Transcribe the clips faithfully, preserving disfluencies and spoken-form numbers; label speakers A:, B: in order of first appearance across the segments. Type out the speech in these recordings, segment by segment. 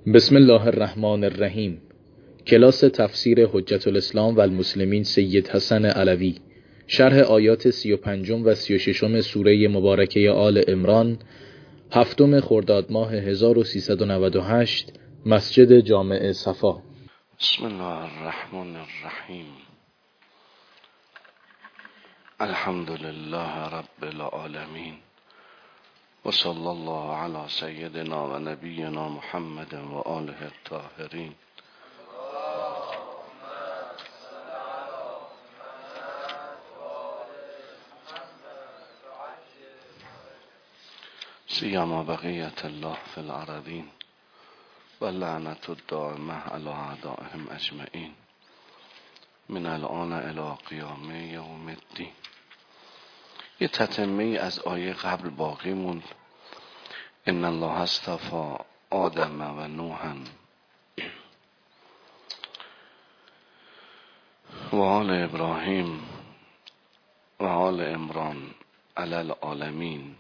A: بسم الله الرحمن الرحیم. کلاس تفسیر حجت الاسلام و المسلمین سید حسن علوی، شرح آیات سی و پنجم و سی و ششم سوره مبارکه آل عمران، هفتم خرداد ماه هزار و سیصد و نود و هشت، مسجد جامع صفا.
B: بسم الله الرحمن الرحیم. الحمد لله رب العالمین و صلی الله علی سیدنا و نبینا محمد و آله الطاهرین. سیما بقیت الله فی الارضین و لعنت الدائمه علی اعدائهم اجمعین من الان الی قیام یوم الدین. یه تتمه از آیه قبل باقی موند. ان الله اصطفى آدم و نوحا و آل ابراهیم و آل عمران علی العالمین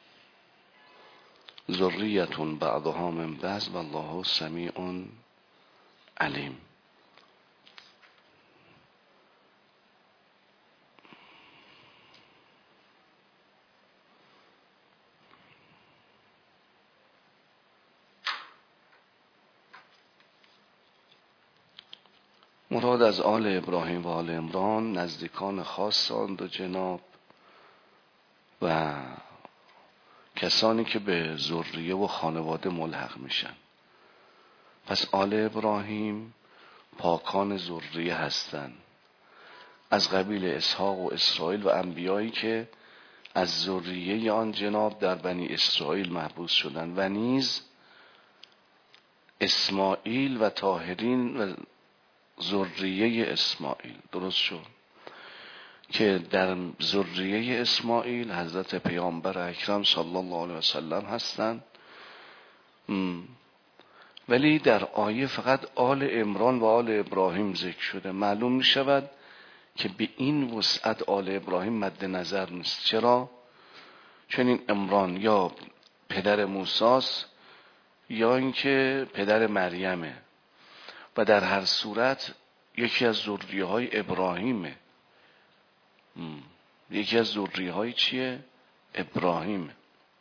B: ذریة بعضها من بعض و الله سمیع علیم. مراد از آل ابراهیم و آل عمران نزدیکان خاص آن دو جناب و کسانی که به ذریه و خانواده ملحق میشن. پس آل ابراهیم پاکان ذریه هستند، از قبیل اسحاق و اسرائیل و انبیایی که از ذریه آن جناب در بنی اسرائیل محبوس شدند، و نیز اسماعیل و طاهرین و ذریه اسماعیل. درست شد که در ذریه اسماعیل حضرت پیامبر اکرم صلی الله علیه و سلم هستند، ولی در آیه فقط آل عمران و آل ابراهیم ذکر شده. معلوم می شود که به این وسعت آل ابراهیم مد نظر نیست. چرا؟ چون این عمران یا پدر موسیٰ یا اینکه پدر مریمه و در هر صورت یکی از ذریه های ابراهیمه. یکی از ذریه های چیه؟ ابراهیمه.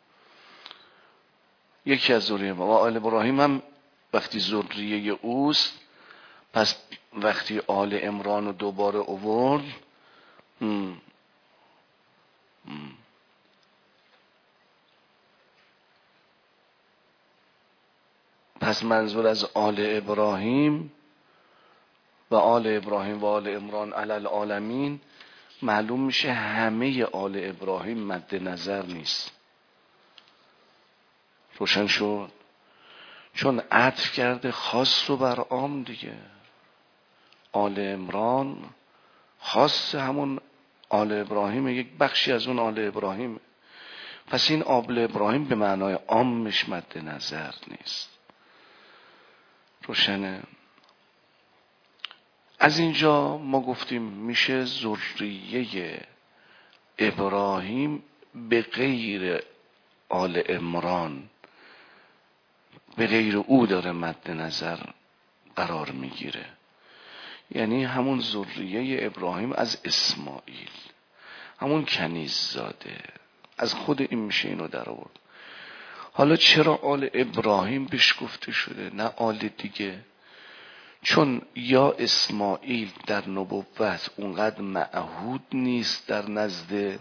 B: یکی از ذریه و آل ابراهیم هم وقتی ذریه اوست، پس وقتی آل عمران رو دوباره آورد هم. هم. پس منظور از آل ابراهیم و آل ابراهیم و آل عمران علی العالمین معلوم میشه همه آل ابراهیم مد نظر نیست. روشن شد؟ چون عطف کرده خاص و بر عام دیگه. آل عمران خاص همون آل ابراهیم، یک بخشی از اون آل ابراهیم. پس این آل ابراهیم به معنای عامش مد نظر نیست. روشنه؟ از اینجا ما گفتیم میشه ذریه ابراهیم به غیر آل عمران، به غیر او داره مد نظر قرار میگیره. یعنی همون ذریه ابراهیم از اسماعیل، همون کنیز زاده، از خود این میشه اینو در آورد. حالا چرا آل ابراهیم بهش گفته شده نه آل دیگه؟ چون یا اسماعیل در نبوت اونقدر معهود نیست در نزد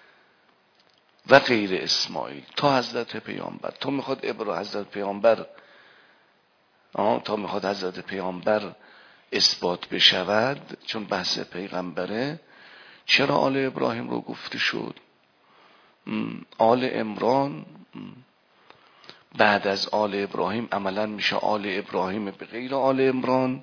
B: و غیر اسماعیل تا حضرت پیامبر. تا میخواد ابراهیم حضرت پیامبر آه تا میخواد حضرت پیامبر اثبات بشود، چون بحث پیغمبره. چرا آل ابراهیم رو گفته شد؟ آل عمران بعد از آل ابراهیم عملا میشه آل ابراهیم به غیر آل عمران.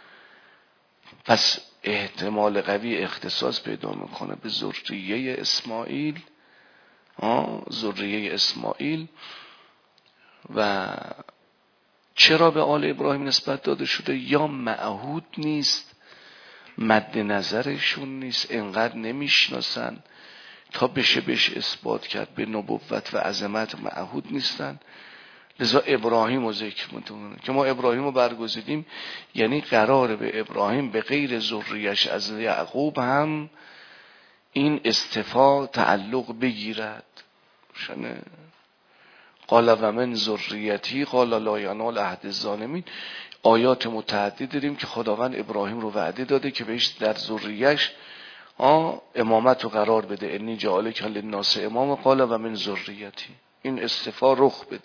B: پس احتمال قوی اختصاص پیدا میکنه به ذریه اسماعیل، آه ذریه اسماعیل. و چرا به آل ابراهیم نسبت داده شده؟ یا معهود نیست، مد نظرشون نیست، انقدر نمیشناسن تا بشه بهش اثبات کرد. به نبوت و عظمت معهود نیستن، لذا ابراهیم رو ذکر میکنه که ما ابراهیم رو برگزیدیم، یعنی قراره به ابراهیم به غیر ذریه‌اش از یعقوب هم این استفا تعلق بگیرد. شنه قال و من ذریتی قال لا ینال عهد الظالمین. آیات متعدد داریم که خداوند ابراهیم رو وعده داده که بهش در ذریه‌اش امامت رو قرار بده. انی جعلک للناس امام قال و من ذریتی. این استفا رخ بده.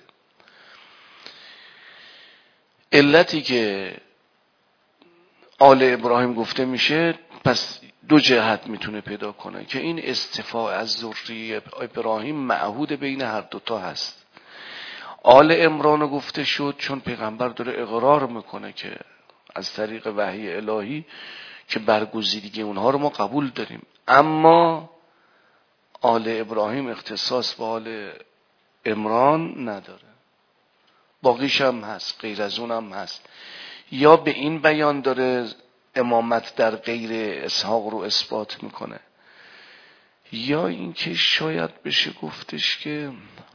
B: علتی که آل ابراهیم گفته میشه پس دو جهت میتونه پیدا کنه که این استفاء از ذریه ابراهیم معهود بین هر دوتا هست. آل عمران گفته شد چون پیغمبر داره اقرار میکنه که از طریق وحی الهی که برگزیدگی اونها رو ما قبول داریم، اما آل ابراهیم اختصاص با آل عمران نداره، باقیش هم هست، غیر از اون هم هست. یا به این بیان داره امامت در غیر اسحاق رو اثبات میکنه، یا اینکه شاید بشه گفتش که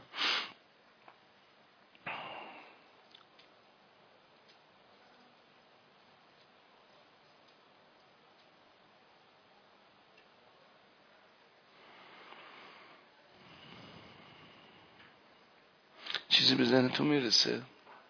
B: چیزی به ذهنتون میرسه؟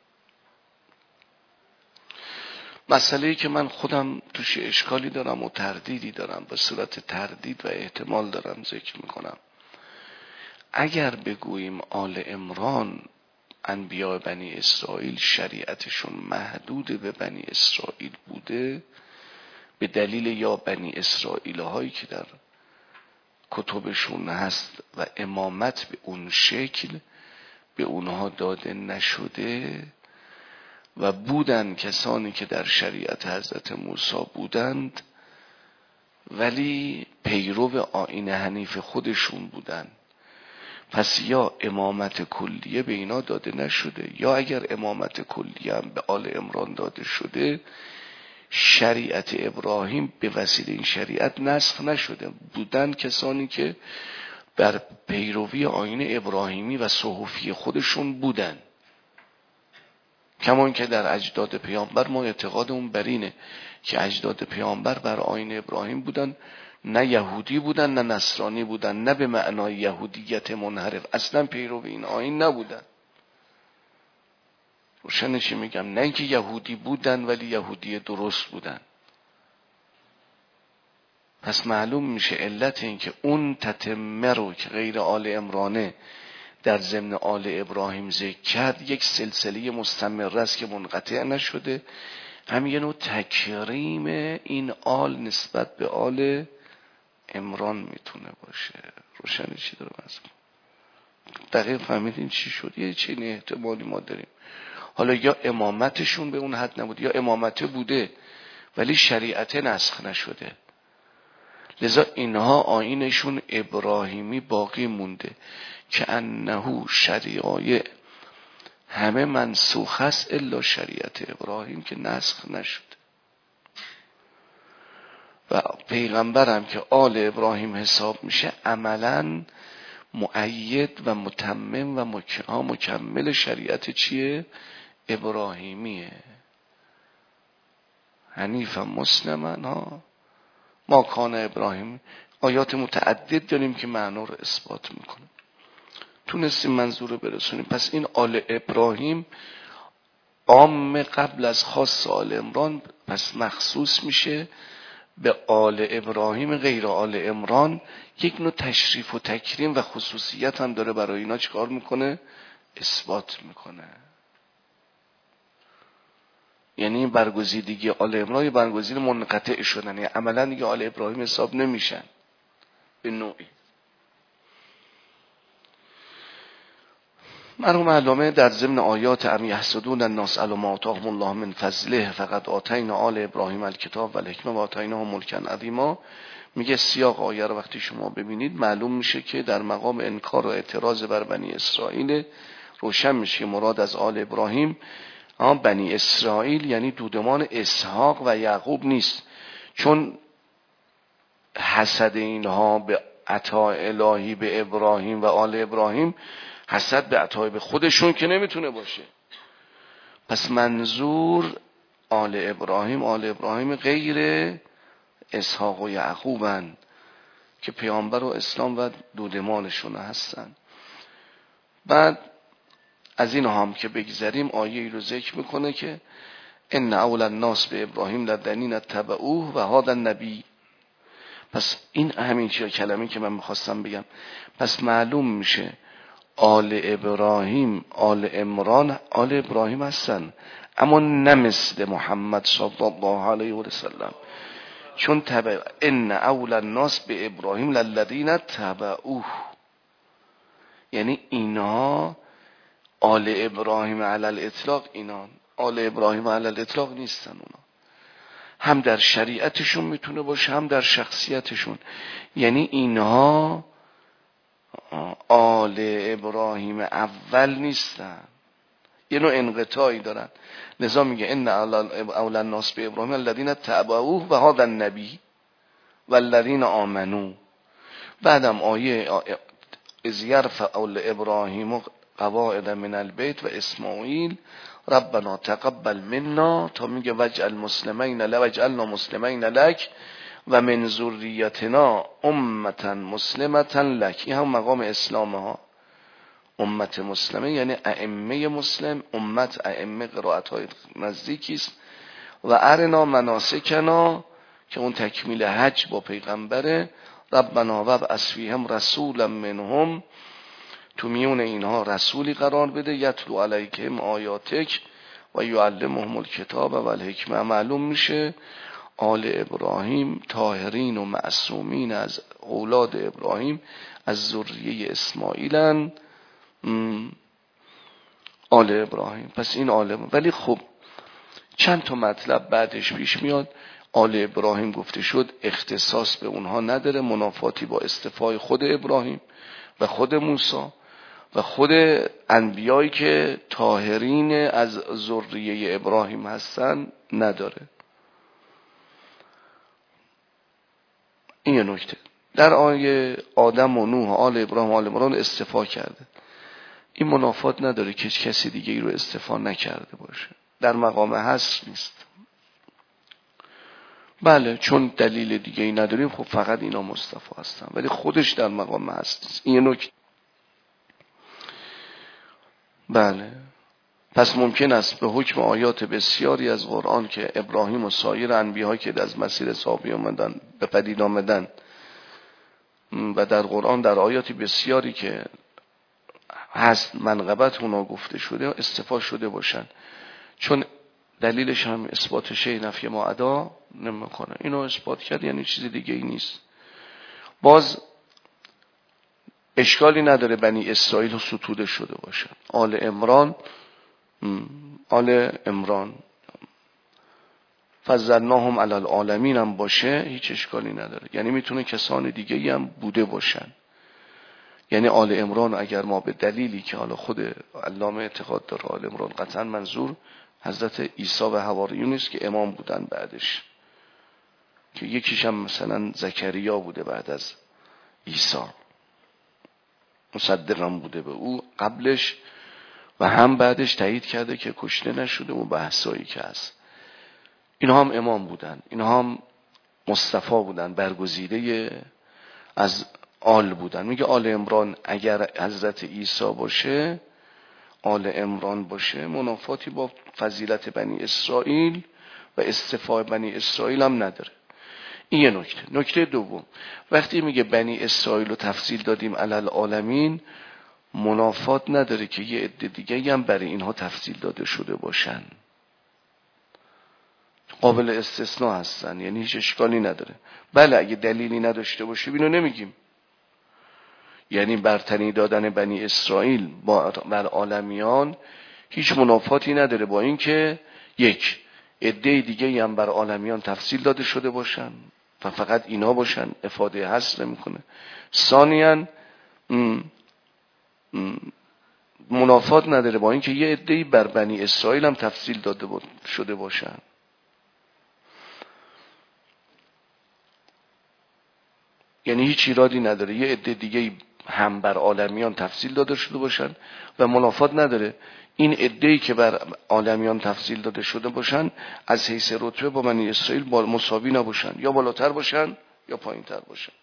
B: مسئله‌ای که من خودم توش اشکالی دارم و تردیدی دارم، به صورت تردید و احتمال دارم ذکر میکنم. اگر بگوییم آل عمران انبیاء بنی اسرائیل شریعتشون محدود به بنی اسرائیل بوده، به دلیل یا بنی اسرائیل هایی که در کتبشون هست و امامت به اون شکل به اونها داده نشده و بودن کسانی که در شریعت حضرت موسی بودند ولی پیرو آیین حنیف خودشون بودن، پس یا امامت کلیه به اینا داده نشده، یا اگر امامت کلیه هم به آل عمران داده شده شریعت ابراهیم به وسیله این شریعت نسخ نشده. بودن کسانی که بر پیروی آیین ابراهیمی و صحفی خودشون بودن، کمان که در اجداد پیامبر ما اعتقادمون بر اینه که اجداد پیامبر بر آیین ابراهیم بودن، نه یهودی بودن نه نصرانی بودن، نه به معنای یهودیت منحرف، اصلا پیرو این آیین نبودن. روشن چی میگم؟ نه اینکه یهودی بودن ولی یهودی درست بودن. پس معلوم میشه علت این که اون تتمه رو که غیر آل عمرانه در ضمن آل ابراهیم ذکر کرد یک سلسله مستمر است که منقطع نشده، هم یه نوع تکریم این آل نسبت به آل عمران میتونه باشه. روشنی چی داره بس دقیق فهمیدین چی شد؟ یه چنین احتمالی ما داریم. حالا یا امامتشون به اون حد نبود یا امامت بوده ولی شریعت نسخ نشده، لذا اینها آیینشون ابراهیمی باقی مونده که انه شریعه همه منسوخ است الا شریعت ابراهیم که نسخ نشده. و پیغمبرم که آل ابراهیم حساب میشه عملاً مؤید و متمم و مکمل شریعت چیه؟ ابراهیمیه. حنیفا مسلما ها ما کان ابراهیم. آیات متعدد داریم که معنا رو اثبات میکنه. تونستیم منظور برسونیم. پس این آل ابراهیم عام قبل از خاص آل عمران، پس مخصوص میشه به آل ابراهیم غیر آل عمران. یک نوع تشریف و تکریم و خصوصیت هم داره، برای اینا چیکار میکنه؟ اثبات میکنه. یعنی برگزیدگی آل عمران برگزیده منقطع شدن، یعنی عملا دیگه آل ابراهیم حساب نمیشن به نوعی. مرحوم علامه در ضمن آیات ام یحسدون الناس علی ما آتاهم الله من فضله فقد آتینا آل ابراهیم الکتاب و الحکمه و آتیناهم ملکا عظیما، میگه سیاق آیه رو وقتی شما ببینید معلوم میشه که در مقام انکار و اعتراض بر بنی اسرائیل. روشن میشه مراد از آل ابراهیم بنی اسرائیل یعنی دودمان اسحاق و یعقوب نیست، چون حسد اینها به عطا الهی به ابراهیم و آل ابراهیم حسد به عطای خودشون که نمیتونه باشه. پس منظور آل ابراهیم، آل ابراهیم غیر اسحاق و یعقوبن که پیامبر و اسلام و دودمانشون هستن. بعد از این هم که بگذریم آیه ای رو ذکر میکنه که ان اول الناس به ابراهیم للذین اتبعوه و هذا النبی. پس این همین چیه کلمه که من میخواستم بگم. پس معلوم میشه آل ابراهیم، آل عمران آل ابراهیم هستن، اما نه مثل محمد صلی الله علیه و سلم. چون تبع ان اول الناس به ابراهیم للذین تبعوه، یعنی اینا آل ابراهیم علی الاطلاق، اینا آل ابراهیم علی الاطلاق نیستن. اونا هم در شریعتشون میتونه باشه هم در شخصیتشون، یعنی اینها آل ابراهیم اول نیستن، یه نوع انقطاعی دارن. لذا میگه ان اول الناس به ابراهیم الذین تبعوه و هذا النبی والذین آمنوا. بعدم آیه اذ یرفع ابراهیم قواعد من البیت و اسماعیل ربنا تقبل منا، تا میگه وجعل مسلمین لک وجعلنا مسلمین لک و من ذریتنا امتا مسلمتا لک. این هم مقام اسلام ها، امت مسلمه یعنی ائمه مسلم، امت ائمه قرائت های نزدیکی است. و ارنا مناسکنا که اون تکمیل حج با پیغمبره. ربنا وابعث فیهم رسولا منهم، تو میون اینها رسولی قرار بده، یتلو علیکهم آیاتک و یعلمهم الکتاب و الحکمه. معلوم میشه آل ابراهیم طاهرین و معصومین از اولاد ابراهیم از ذریه اسماعیلن، آل ابراهیم. پس این آل ابراهیم. ولی خب چند تا مطلب بعدش پیش میاد. آل ابراهیم گفته شد اختصاص به اونها نداره، منافاتی با اصطفای خود ابراهیم و خود موسی و خود انبیایی که طاهرین از ذریه ابراهیم هستن نداره. این یه نکته. در آیه آدم و نوح آل ابراهیم آل عمران اصطفا کرده، این منافات نداره که کسی دیگه ای رو اصطفا نکرده باشه، در مقام حصر نیست. بله چون دلیل دیگه ای نداریم خب فقط اینا مصطفی هستن، ولی خودش در مقام حصر نیست. این یه نکته. بله پس ممکن است به حکم آیات بسیاری از قرآن که ابراهیم و سایر انبیاء که از مسیر صحابی آمدن به پدید آمدن و در قرآن در آیاتی بسیاری که هست منقبت اونا گفته شده استفاده شده باشن، چون دلیلش هم اثبات شی نفی ما ادا نمیکنه. اینو اثبات کرد یعنی چیز دیگه ای نیست. باز اشکالی نداره بنی اسرائیل ستوده شده باشن، آل عمران آل عمران فضلناهم علی العالمین هم باشه هیچ اشکالی نداره، یعنی میتونه کسان دیگه ای هم بوده باشن. یعنی آل عمران اگر ما به دلیلی که حالا خود علامه اعتقاد داره آل عمران قطعا منظور حضرت عیسی و حواریون است که امام بودن بعدش، که یکیش هم مثلا زکریا بوده بعد از عیسی، مصدقم بوده به او قبلش و هم بعدش تایید کرده که کشته نشده و بحثایی که هست. اینها هم امام بودن، اینها هم مصطفی بودن، برگزیده از آل بودن. میگه آل عمران اگر حضرت عیسی باشه، آل عمران باشه، منافاتی با فضیلت بنی اسرائیل و اصطفای بنی اسرائیل هم نداره. این یه نکته. نکته دوم، وقتی میگه بنی اسرائیل رو تفصیل دادیم علی العالمین، منافات نداره که یه عده دیگه هم برای اینها تفصیل داده شده باشن، قابل استثناء هستن، یعنی هیچ اشکالی نداره. بله اگه دلیلی نداشته باشه اینو نمیگیم. یعنی برتری دادن بنی اسرائیل بر عالمیان هیچ منافاتی نداره با اینکه یک عده دیگه هم بر عالمیان تفصیل داده شده باشن و فقط اینا باشن، افاده حصر نمیکنه. ثانیاً منافات نداره با اینکه یه عده‌ای بر بنی اسرائیل هم تفصیل داده شده باشن. یعنی هیچ ایرادی نداره یه عده دیگه هم بر عالمیان تفصیل داده شده باشن و منافات نداره این عده‌ای که بر عالمیان تفصیل داده شده باشن از حیث رتبه با بنی اسرائیل مساوی نباشن، یا بالاتر باشن یا پایینتر باشن.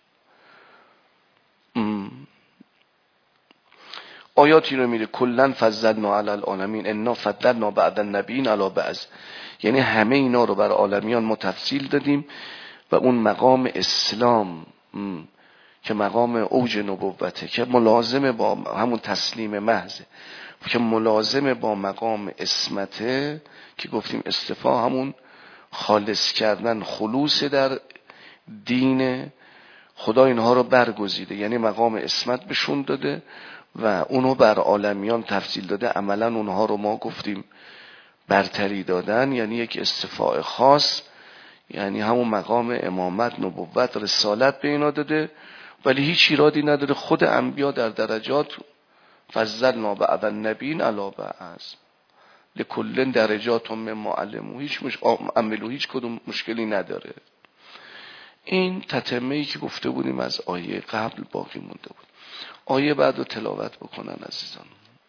B: آیاتی رو میره کلن فضلنا علی العالمین انا فضلنا بعد النبیین علی بعض، یعنی همه اینا رو بر عالمیان ما تفصیل دادیم و اون مقام اسلام که مقام اوج نبوته که ملازم با همون تسلیم محض، که ملازم با مقام اسمته که گفتیم استفا همون خالص کردن، خلوص در دین خدا، اینها رو برگزیده، یعنی مقام اسمت بهشون داده و اونو بر عالمیان تفصیل داده. عملا اونها رو ما گفتیم برتری دادن، یعنی یک استفاء خاص، یعنی همون مقام امامت، نبوت، رسالت به اینا داده، ولی هیچ ایرادی نداره. خود انبیا در درجات فضلنا بعد النبیین علی بعض لکل درجات مما علموا، هیچ مش... عملو هیچ کدوم مشکلی نداره. این تتمه‌ای که گفته بودیم از آیه قبل باقی مونده بود. آیه بعد رو تلاوت بکنن عزیزان.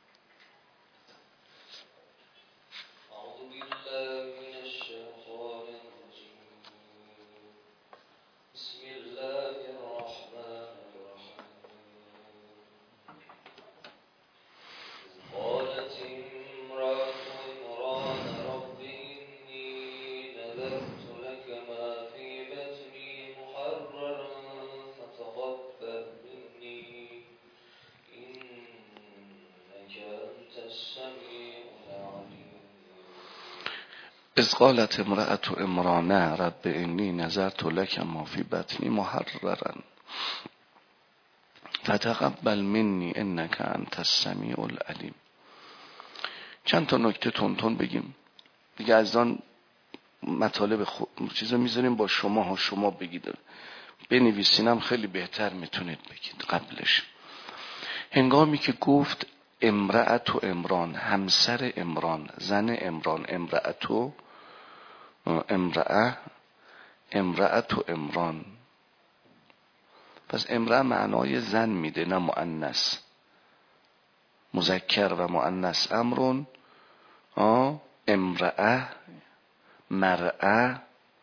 B: اذ قالت امرأة عمران رب انی نذرت لک ما فی بطنی محررا فتقبل منی انک انت السمیع العلیم. چند تا نکته تون بگیم دیگه، از آن مطالب خود چیزا میذاریم با شما ها، شما بگید، بنویسینم خیلی بهتر میتونید بگید. قبلش هنگامی که گفت امرأة عمران، همسر عمران، زن عمران، امرأة امرأة امرأة عمران، پس امرأة معنای زن میده نه مؤنث، مذکر و مؤنث امرون. امرأة مرأة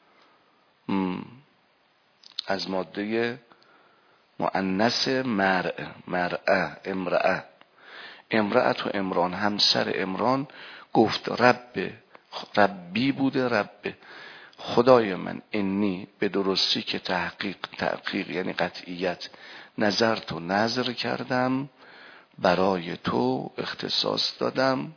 B: از ماده مؤنث مرء، مرأة، امرأة. امرأة و عمران، همسر عمران، گفت رب، ربی بوده، رب خدای من، انی به درستی که تحقیق، تحقیق یعنی قطعیت، نظر تو نظر کردم، برای تو اختصاص دادم،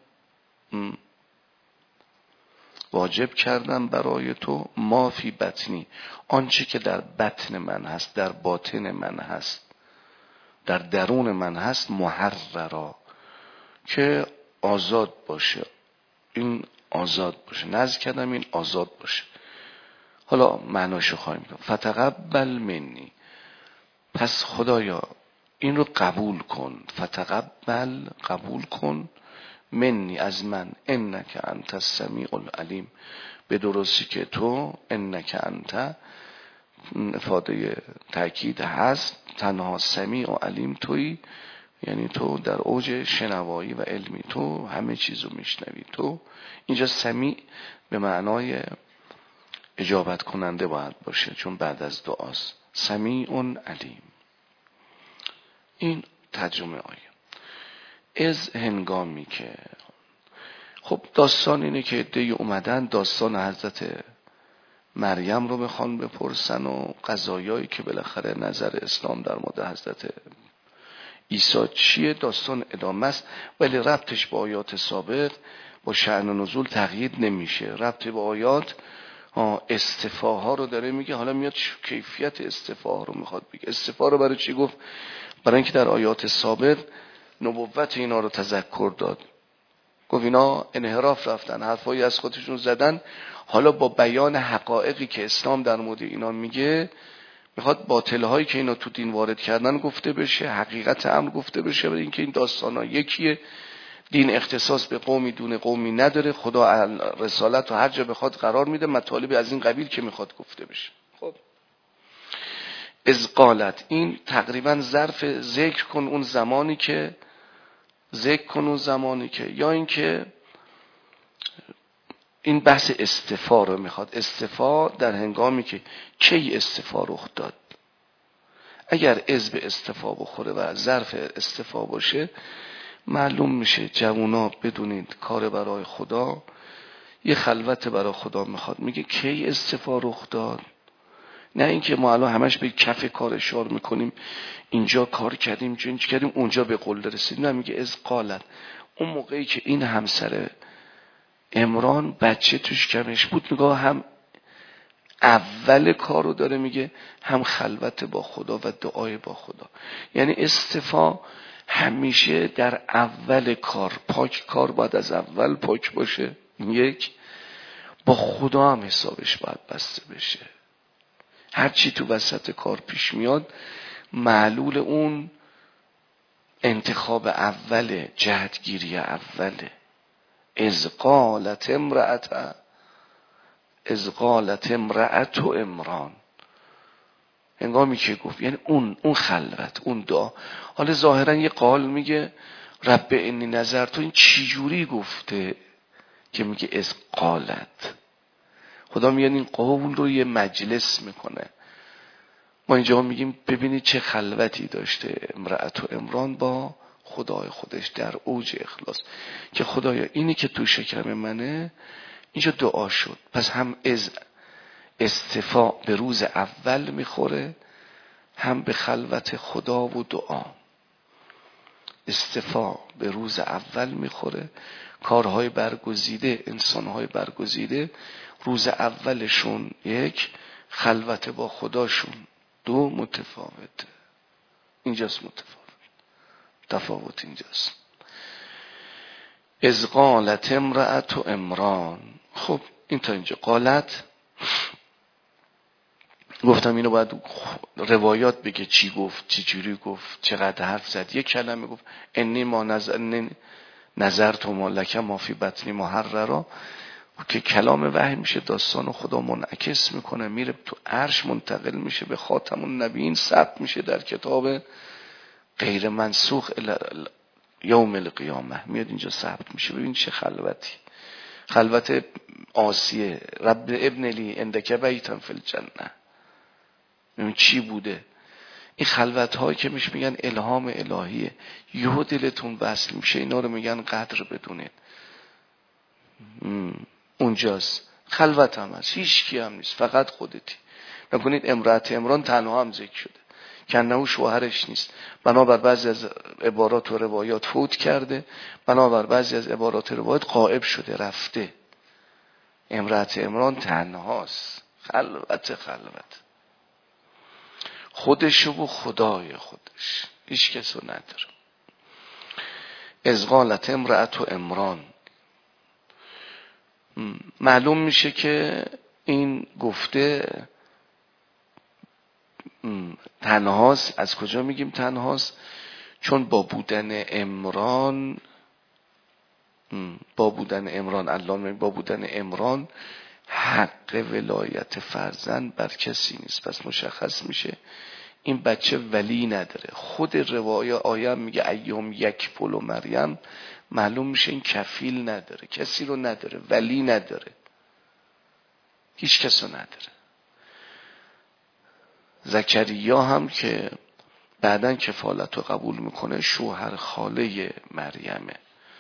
B: واجب کردم برای تو، ما فی بطنی، آنچه که در بطن من هست، در باطن من هست، در درون من هست، محررا، که آزاد باشه، این آزاد باشه، نذر کردم این آزاد باشه. حالا معناشو خواهیم داد. فتقبل منی، پس خدایا این رو قبول کن، فتقبل، قبول کن، منی از من، انک انت السمیع العلیم، به درستی که تو، انک انت افاده تأکید هست، تنها سمیع و علیم تویی، یعنی تو در اوج شنوایی و علمی، تو همه چیزو میشنوی. تو اینجا سمیع به معنای اجابت کننده باید باشه، چون بعد از دعاست. سمیع علیم. این ترجمه آیه. از هنگامی که، خب داستان اینه که عده‌ای اومدن داستان حضرت مریم رو بخوان بپرسن و قضایایی که بالاخره نظر اسلام در مورد حضرت عیسی چیه. داستان ادامه است، ولی ربطش با آیات سابق با شأن و نزول تغییر نمیشه. ربط با آیات استفاها رو داره میگه، حالا میاد کیفیت استفاها رو میخواد بگه. استفاها رو برای چی گفت؟ برای اینکه در آیات سابق نبوت اینا رو تذکر داد، گفت اینا انحراف رفتن، حرفایی از خودشون زدن، حالا با بیان حقایقی که اسلام در مورد اینا میگه میخواد باطل‌هایی که اینا تو دین وارد کردن گفته بشه، حقیقت امر گفته بشه، برای اینکه این داستانا یکیه، دین اختصاص به قومی دون قومی نداره، خدا رسالت رو هر جا بخواد قرار میده، مطالب از این قبیل که میخواد گفته بشه. خب از قالت، این تقریبا ظرف ذکر کن اون زمانی که ذکر کن اون زمانی که یا این که این بحث استفا رو میخواد. استفا در هنگامی که کی استفا رخ داد. اگر از به استفا بخوره و ظرف استفا باشه معلوم میشه جوونا بدونید کار برای خدا، یه خلوت برای خدا میخواد. میگه کی استفا رخ داد، نه اینکه ما الان همش به کف کار اشار میکنیم، اینجا کار کردیم اینجا کردیم اونجا به قله رسیدیم. نه، میگه از قالت، اون موقعی که این همسر عمران بچه توش کمش بود، نگاه هم اول کار رو داره میگه، هم خلوت با خدا و دعای با خدا. یعنی استفا همیشه در اول کار، پاک کار باید از اول پاک باشه، یک با خدا هم حسابش باید بسته بشه. هر چی تو وسط کار پیش میاد معلول اون انتخاب اوله، جهتگیری اوله. از قالت امرأت از قالت امرأت و عمران، هنگامی که گفت، یعنی اون اون خلوت، اون دعا. حالا ظاهرا یه قال میگه رب انی نظر، تو این چی جوری گفته که میگه از قالت؟ خدا میاد این قول رو یه مجلس میکنه. ما اینجا میگیم ببینید چه خلوتی داشته امرأت و عمران با خدای خودش در اوج اخلاص، که خدایا اینی که تو شکم منه، اینجا دعا شد. پس هم از استفا به روز اول میخوره، هم به خلوت خدا و دعا. استفا به روز اول میخوره، کارهای برگزیده، انسانهای برگزیده روز اولشون یک خلوت با خداشون، دو متفاوته. اینجاست متفاوت، تفاوت اینجاست. از قالت امرأت و عمران. خب این تا اینجا قالت. گفتم اینو باید روایات بگه چی گفت، چی جوری گفت، چقدر حرف زد. یک کلمه گفت انی ما نظر نظر تو ما لکه ما فی بطنی محررا، که کلام وحی میشه، داستان خدا منعکس میکنه، میره تو عرش، منتقل میشه به خاتم النبیین، ثبت میشه در کتاب غیر منسوخ یوم القیامه، میاد اینجا ثبت میشه. ببین چه خلوتی، خلوت آسیه. رب ابن لی عندک بیتا فی الجنه. ببین چی بوده این خلوت هایی که میش میگن الهام الهیه، یهو دلتون وصل میشه. اینا رو میگن قدر بدونید. اونجاست خلوت هم هست، هیچ کی هم نیست، فقط خودتی. نکنید امرأت عمران تنها هم ذکر شده، کنه شوهرش نیست، بنابر بعضی از عبارات و روایات فوت کرده، بنابر بعضی از عبارات و روایات غائب شده، رفته. امرأت عمران تنهاست، خلوت خلوت، خودش و خدای خودش، هیچ کسو نداره. از قالت امرأت و عمران، معلوم میشه که این گفته تنهاست. از کجا میگیم تنهاست؟ چون با بودن عمران، با بودن عمران الله با بودن عمران حق ولایت فرزند بر کسی نیست. پس مشخص میشه این بچه ولی نداره. خود روایه آیه میگه ایام یک پل و مریم، معلوم میشه این کفیل نداره، کسی رو نداره، ولی نداره، هیچ کس رو نداره. زکریا هم که بعدن کفالت رو قبول میکنه، شوهر خاله مریمه.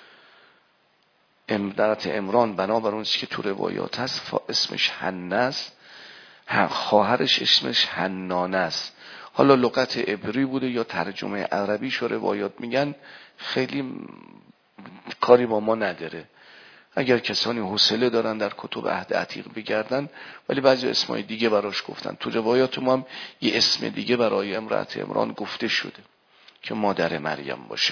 B: امرأت عمران بنابر اون چیزی که تو روایات هست اسمش حنه است، خواهرش اسمش حنانه است. حالا لغت عبری بوده یا ترجمه عربیش و روایات میگن خیلی کاری با ما نداره. اگر کسانی حوصله دارن در کتب عهد عتیق بگردن، ولی بعضی اسمای دیگه براش گفتن. تو روایات ما هم یه اسم دیگه برای امرأت عمران گفته شده که مادر مریم باشه،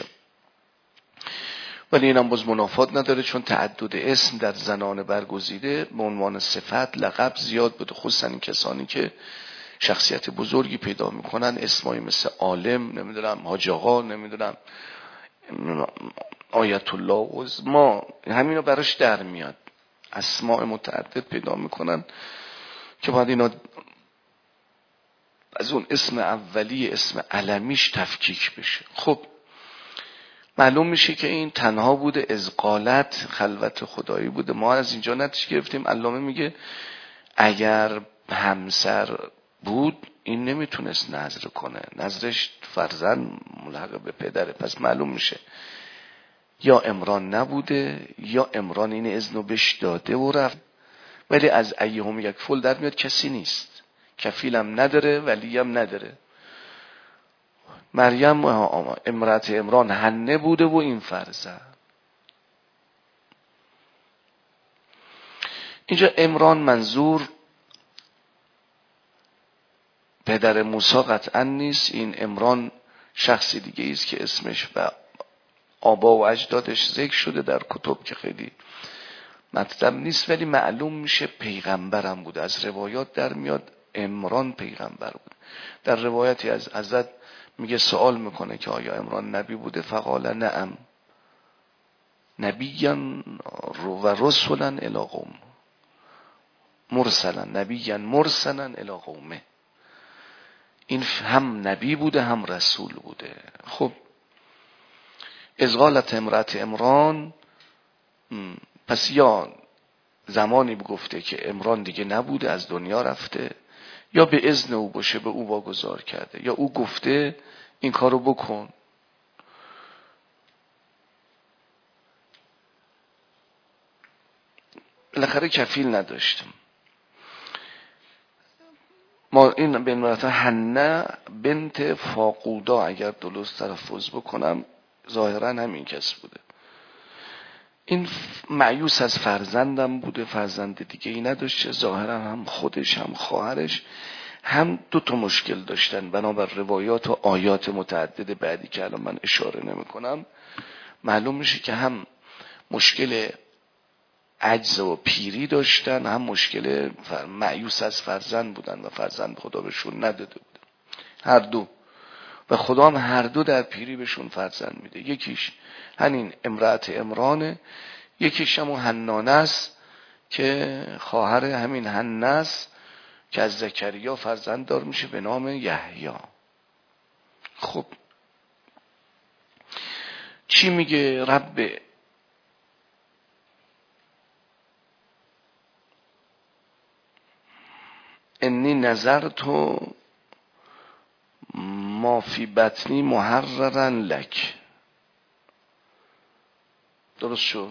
B: ولی اینم باز منافات نداره، چون تعدد اسم در زنان برگزیده به عنوان صفت لقب زیاد بوده، خصوصا این کسانی که شخصیت بزرگی پیدا میکنن، اسمایی مثل عالم، نمیدونم حاج آقا، نمیدونم آیت الله عظما، همینو براش در میاد. اسماء متعدد پیدا میکنن که بعد اینا از اون اسم اولی اسم علمیش تفکیک بشه. خب معلوم میشه که این تنها بوده، از قالت خلوت خدایی بوده. ما از اینجا نتیجه گرفتیم علامه میگه اگر همسر بود این نمیتونست نذر کنه، نذرش فرزند ملحق به پدره. پس معلوم میشه یا عمران نبوده یا عمران این اذنو بهش داده و رفت، ولی از ایهم یک فل در میاد کسی نیست، کفیلم نداره، ولی هم نداره. مریم امرأت عمران حنه بوده و این فرزند. اینجا عمران منظور پدر موسی قطعا نیست، این عمران شخصی دیگه است که اسمش و آبا و اجدادش ذکر شده در کتب که خیلی مطلب نیست، ولی معلوم میشه پیغمبرم بوده. از روایات در میاد عمران پیغمبر بود. در روایتی از حضرت میگه سوال میکنه که آیا عمران نبی بوده؟ فقال نعم نبیا و رسولا الی قوم مرسلا نبیا مرسلا الی قومه. این هم نبی بوده هم رسول بوده. خب از قالت امرأت عمران، پس یا زمانی بگفته که عمران دیگه نبوده، از دنیا رفته، یا به اذن او باشه به او واگذار کرده، یا او گفته این کارو بکن. بالاخره کفیل نداشتم. ما این به امرأت حنه بنت فاقودا اگر درست تلفظ بکنم ظاهرا همین کس بوده. این مایوس از فرزندم بوده، فرزند دیگه ای نداشته، ظاهرا هم خودش هم خواهرش هم دو تا مشکل داشتن. بنابر روایات و آیات متعدد بعدی که الان من اشاره نمی کنم معلوم میشه که هم مشکل عجز و پیری داشتن، هم مشکل مایوس از فرزند بودن و فرزند خدا بهشون نداده بود، هر دو. و خدا هم هر دو در پیری بهشون فرزند میده. یکیش همین امرأت عمرانه، یکیش هم حنانه است که خواهر همین حنه است که از زکریا فرزند دار میشه به نام یحیی. خب چی میگه رب؟ انی نظرت ما فی بطنی محررا لک. درست شد؟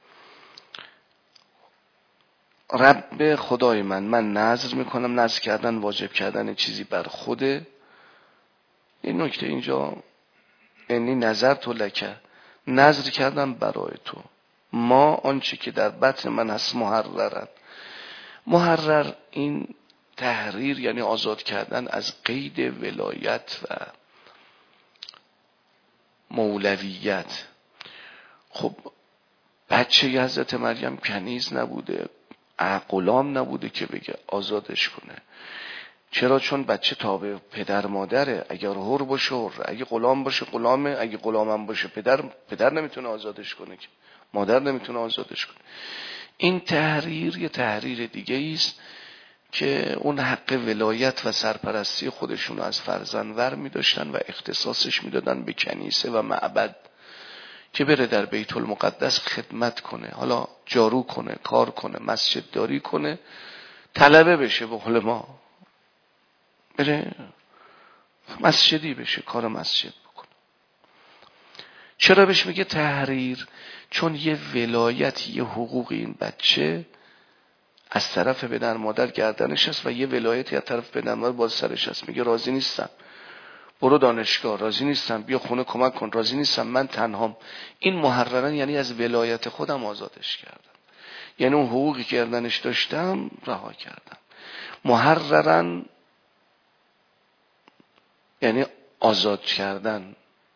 B: رب خدای من، من نذر میکنم. نذر کردن واجب کردن چیزی بر خوده. این نکته اینجا انی نظرت لک، نذر کردم برای تو، ما آنچه که در بطن من هست محررن. محرر این تحریر یعنی آزاد کردن از قید ولایت و مولویت. خب بچه حضرت مریم کنیز نبوده، غلام نبوده که بگه آزادش کنه. چرا؟ چون بچه تابع پدر مادره. اگر حر باشه حر، اگه غلام باشه غلامه، اگه غلامم باشه پدر پدر نمیتونه آزادش کنه که مادر نمیتونه آزادش کنه. این تحریر یه تحریر دیگه است که اون حق ولایت و سرپرستی خودشون از فرزند ور می داشتن و اختصاصش می دادن به کنیسه و معبد که بره در بیت المقدس خدمت کنه، حالا جارو کنه، کار کنه، مسجد داری کنه، طلبه بشه، به قول ما بره مسجدی بشه، کار مسجد بکنه. چرا بهش میگه تحریر؟ چون یه ولایت، یه حقوقی این بچه از طرف پدر مادر گردنش هست و یه ولایتی از طرف پدر مادر باز سرش هست. میگه راضی نیستم برو دانشگاه، راضی نیستم بیا خونه کمک کن، راضی نیستم من تنهام. این محررن یعنی از ولایت خودم آزادش کردم، یعنی اون حقوقی که گردنش داشتم رها کردم. محررن یعنی آزاد کردن.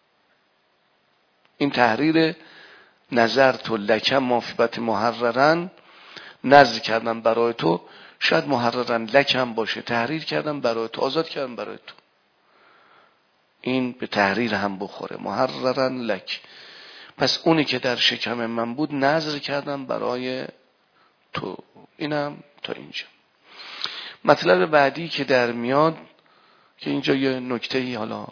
B: این تحریر نظر تو لکم مافیبت محررن، نذر کردم برای تو، شاید محررن لکم باشه، تحریر کردم برای تو، آزاد کردم برای تو. این به تحریر هم بخوره، محررن لک. پس اونی که در شکم من بود نذر کردم برای تو. اینم تا اینجا. مطلب بعدی که در میاد که اینجا یه نکته‌ای حالا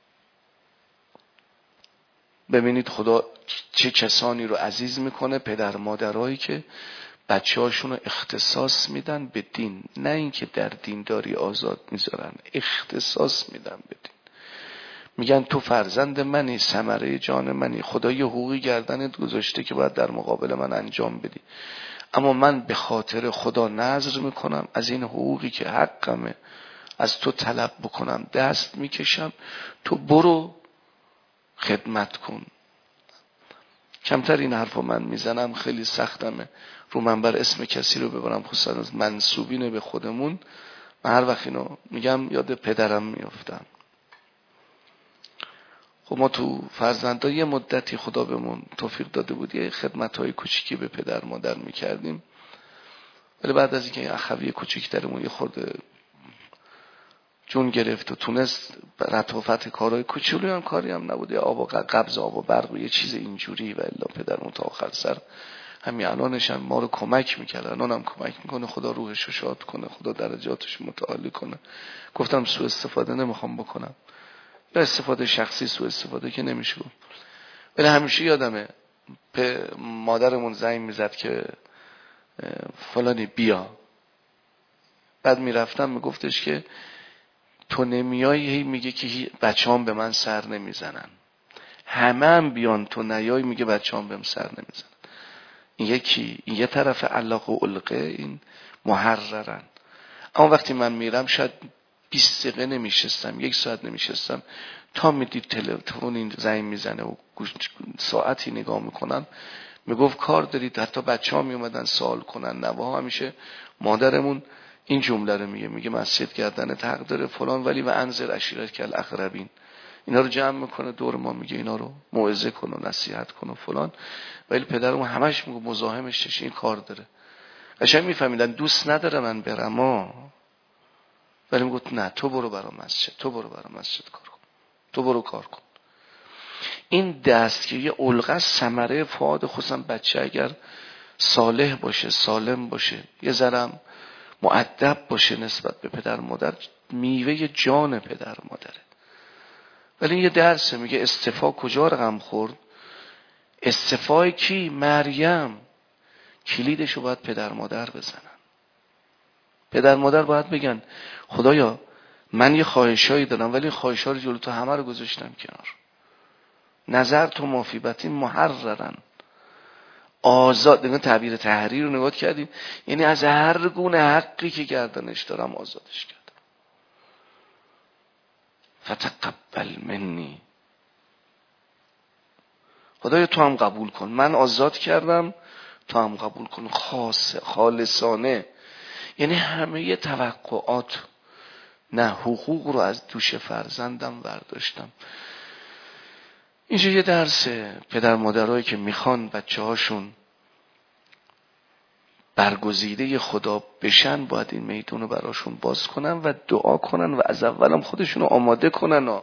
B: ببینید خدا چه کسانی رو عزیز میکنه، پدر مادرایی که بچه هاشون رو اختصاص میدن به دین، نه اینکه در دینداری آزاد میذارن، اختصاص میدن به دین. میگن تو فرزند منی، ثمره جان منی، خدا یه حقوقی گردنت گذاشته که باید در مقابل من انجام بدی، اما من به خاطر خدا نذر میکنم از این حقوقی که حقمه از تو طلب بکنم دست میکشم، تو برو خدمت کن. کمتر این حرفو من میزنم، خیلی سختمه رو منبر اسم کسی رو ببرم، خصوصا از منسوبین به خودمون. من هر وقت اینو میگم یاد پدرم میافتم. خب ما تو فرزندا یه مدتی خدا بهمون توفیق داده بود یه خدمت‌های کوچیکی به پدر مادر میکردیم، ولی بعد از اینکه اخوی کوچیک درمون یه خورده جون گرفت و تونست رطوفت کارهای کوچولویی هم کاری هم نبود، یا آب و قبض آب و برق و یه چیز اینجوری، و الا پدرمون تا آخر سر همین الانش هم ما رو کمک میکرد، الان هم کمک میکنه. خدا روحش رو شاد کنه، خدا درجاتش متعالی کنه. گفتم سوء استفاده نمیخوام بکنم، به استفاده شخصی سوء استفاده که نمیشه، ولی همیشه یادمه به مادرمون زنگ میزد که فلانی بیا، بعد میرفتم میگفتش که تو نمیای، هی میگه که بچه هم به من سر نمیزنن، همه هم بیان تو نیای میگه بچه هم بهم سر نمیزنن. این یکی، این یه طرف علاق و علقه، این محررن. اما وقتی من میرم شاید بیست دقیقه نمیشستم، یک ساعت نمیشستم، تا میدید تلفن این زنگ میزنه و ساعتی نگاه میکنم، میگفت کار دارید. حتی بچه ها میومدن سوال کنن، نوه همیشه مادرمون این جمله رو میگه، میگه مسجد گردن حق داره فلان، ولی و انذر عشیرتک الاقربین، اینا رو جمع میکنه دور ما، میگه اینا رو موعظه کن و نصیحت کن و فلان. ولی پدرم همش میگه مزاحمش چش، این کار داره. قشنگ میفهمیدن دوست نداره من برم ها، ولی میگفت نه تو برو برام مسجد، تو برو برام مسجد کار کن، تو برو کار کن. این دستگیری علقه ثمره فؤاد، خصوصا بچه اگر صالح باشه، سالم باشه، یه ذرم مؤدب باشه نسبت به پدر مادر، میوه جان پدر مادره. ولی یه درسه، میگه استفا کجا رقم خورد؟ استفای کی؟ مریم. کلیدشو باید پدر مادر بزنن. پدر مادر باید بگن خدایا من یه خواهشایی دارم، ولی خواهشا رو جلو تو همه رو گذاشتم کنار، نظر تو مافیبتی محررن، آزاد. دیگه تعبیر تحریر رو نگاه کردیم، یعنی از هر گونه حقی که گردنش دارم آزادش کردم. فتقبل منی، خدایا تو هم قبول کن، من آزاد کردم تو هم قبول کن، خاص خالصانه. یعنی همه توقعات نه حقوق رو از دوش فرزندم برداشتم. اینجا یه درسه، پدر مادرایی که میخوان بچه هاشون برگزیده خدا بشن باید این میدون رو براشون باز کنن و دعا کنن و از اولم خودشون رو آماده کنن.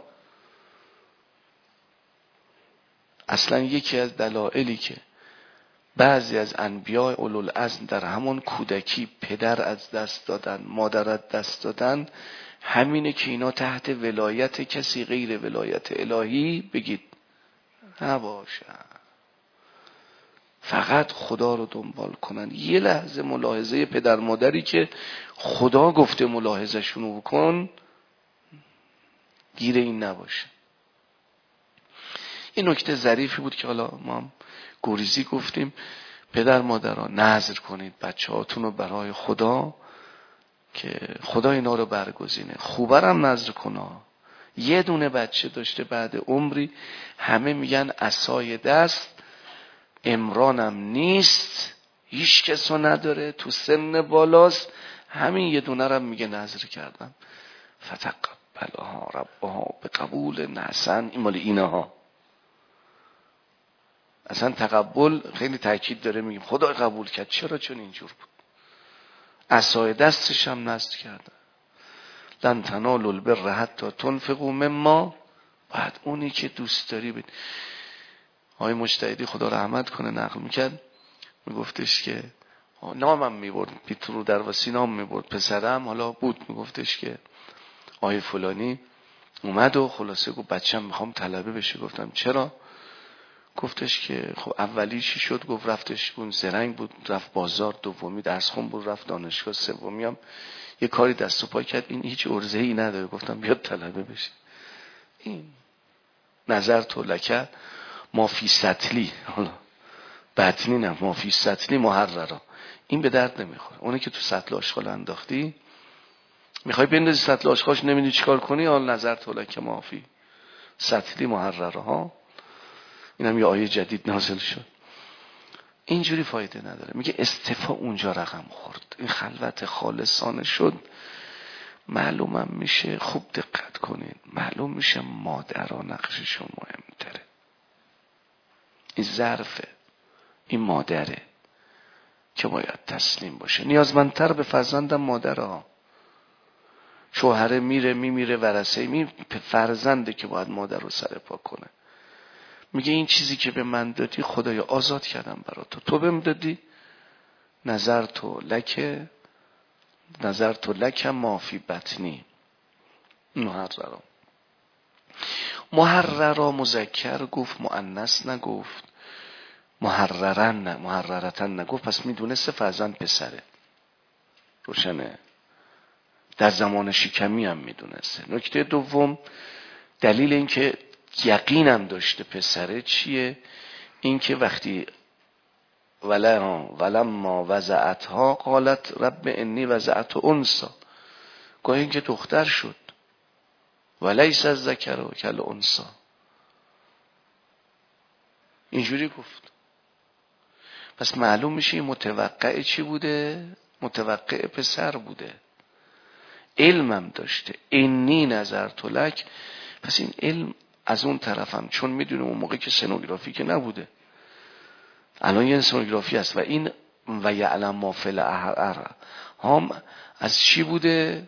B: اصلا یکی از دلایلی که بعضی از انبیاء اولوالعزم در همون کودکی پدر از دست دادن، مادر از دست دادن، همینه که اینا تحت ولایت کسی غیر ولایت الهی بگید نباشن، فقط خدا رو دنبال کنن. یه لحظه ملاحظه پدر مادری که خدا گفته ملاحظه شونو بکن گیر این نباشه. این نکته ظریفی بود که حالا ما هم گریزی گفتیم. پدر مادران نذر کنید بچه هاتون رو برای خدا که خدا اینا رو برگزینه. خوبرم نذر کنه. یه دونه بچه داشته بعد عمری همه میگن عصای دست، عمرانم نیست، هیچ کسو نداره، تو سن بالاست، همین یه دونه رو میگه نذر کردم. فتقبلها ربها به قبول نحسن. این مال اینه ها. اصلا تقبل خیلی تاکید داره، میگیم خدا قبول کرد. چرا؟ چون اینجور بود. عصای دستش هم نذر کرده. لن تنالوا البر حتی تنفقوا مما، بعد اونی که دوست داری بید. آقای مجتهدی خدا رحمت کنه نقل میکرد، میگفتش که نامم میبرد، پیترو در واسی نام میبرد، پسرم حالا بود، میگفتش که آقای فلانی اومد و خلاصه گفت بچه‌م میخوام طلبه بشه. گفتم چرا؟ گفتش که خب اولی چی شد؟ گفت رفتش اون زرنگ بود رفت بازار، دومی درس خون بود رفت دانشگاه، سومی هم یه کاری دست و پا کرد، این هیچ عرضه‌ای نداره. گفتم بیاد طلبه بشه. این نظر تو لکه ما فی سطلی، حالا بطنی نه، ما فی سطلی محررا، این به درد نمیخوره. اونی که تو سطل آشغال انداختی میخوای بندازی سطل آشغالش نمیدونی چیکار کنی، حالا نظر تو لکه ما فی سطلی محررا ها. اینم یه آیه جدید نازل شد. اینجوری فایده نداره. میگه استفا اونجا رقم خورد، این خلوت خالصانه شد. معلومم میشه، خوب دقت کنین، معلوم میشه مادرها نقششون مهمتره. این ظرفه، این مادره که باید تسلیم باشه. نیازمندتر به فرزندم مادرها. شوهره میره میمیره ورثه می فرزنده که باید مادر رو سر پا کنه. میگه این چیزی که به من دادی خدایا آزاد کردم برات، تو تو بهم دادی. نظر تو لکه نظر تو لکه ما فی بطنی محررا. محررا مذکر گفت، مؤنث نگفت. محررن نه محررتن نگفت، پس میدونسته فرزند پسره. روشنه؟ در زمان شکمی هم میدونسته. نکته دوم، دلیل این که یقینم داشته پسره چیه؟ این که وقتی ولما وضعتها قالت رب انی وضعت انثی، گاهی این که دختر شد، ولیس الذکر کالانثی، اینجوری گفت. پس معلوم میشه متوقع چی بوده؟ متوقع پسر بوده. علمم داشته، انی نظرت لک. پس این علم از اون طرفم، چون میدونه اون موقع که سنوگرافی که نبوده، الان یه سنوگرافی هست و این و یعلم ما فی الارحام از چی بوده؟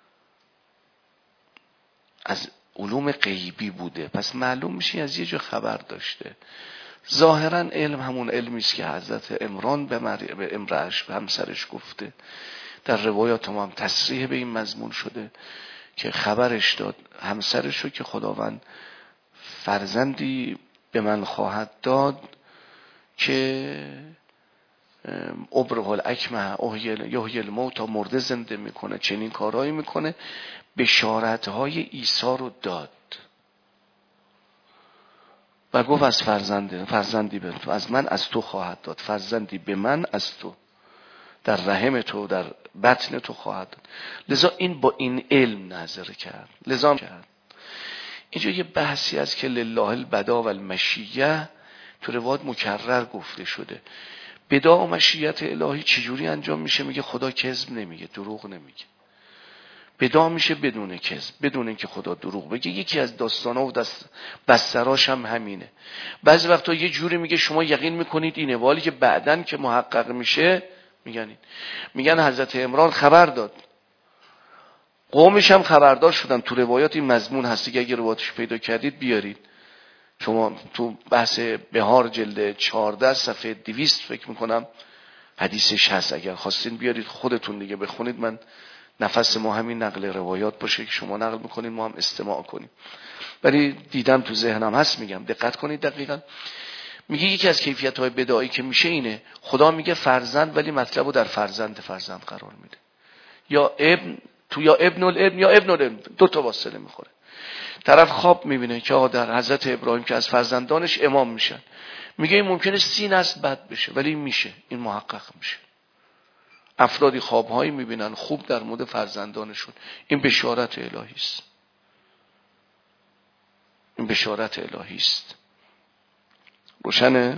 B: از علوم غیبی بوده. پس معلوم میشه از یه جا خبر داشته. ظاهرا علم همون علمی است که حضرت عمران به, مر... به امرأش به همسرش گفته. در روایات ما هم تصریح به این مضمون شده که خبرش داد همسرش رو که خداوند فرزندی به من خواهد داد که ابره الاکمه یحیی الموتی، مرده زنده میکنه، چنین کارهایی میکنه. بشارتهای عیسی رو داد و گفت از فرزند فرزندی به تو از من از تو خواهد داد، فرزندی به من از تو، در رحم تو در بطن تو خواهد داد. لذا این با این علم نظر کرد. لذا کرد اینجا یه بحثی هست که لله البدا و المشیه تو روایات مکرر گفته شده. بدا و مشیت الهی چجوری انجام میشه؟ میگه خدا کذب نمیگه، دروغ نمیگه. بدا میشه بدون کذب، بدون اینکه خدا دروغ بگه. یکی از داستانا و دست بستراش هم همینه. بعضی وقتا یه جوری میگه شما یقین میکنید اینه، ولی که بعدن که محقق میشه میگن این. میگن حضرت عمران خبر داد، قومش هم خبردار شدن. تو روایات این مضمون هستی که اگه روایاتش پیدا کردید بیارید. شما تو بحث بهار جلد چهارده صفحه دویست فکر میکنم حدیثش هست، اگر خواستین بیارید خودتون دیگه بخونید. من نفس ما همین نقل روایات باشه که شما نقل میکنید ما هم استماع کنیم، ولی دیدم تو ذهنم هست میگم دقت کنید دقیقاً. میگه یکی از کیفیت‌های بدایی که میشه اینه، خدا میگه فرزند ولی مطلب رو در فرزند فرزند قرار میده. یا ابن تو یا ابن الابن یا ابن الابن، دو تا واسطه میخوره. طرف خواب میبینه که آقا در حضرت ابراهیم که از فرزندانش امام میشن، میگه این ممکنه سی نسل بد بشه ولی میشه، این محقق میشه. افرادی خوابهایی میبینن خوب در مورد فرزندانشون، این بشارت الهی است. این بشارت الهی است. روشنه؟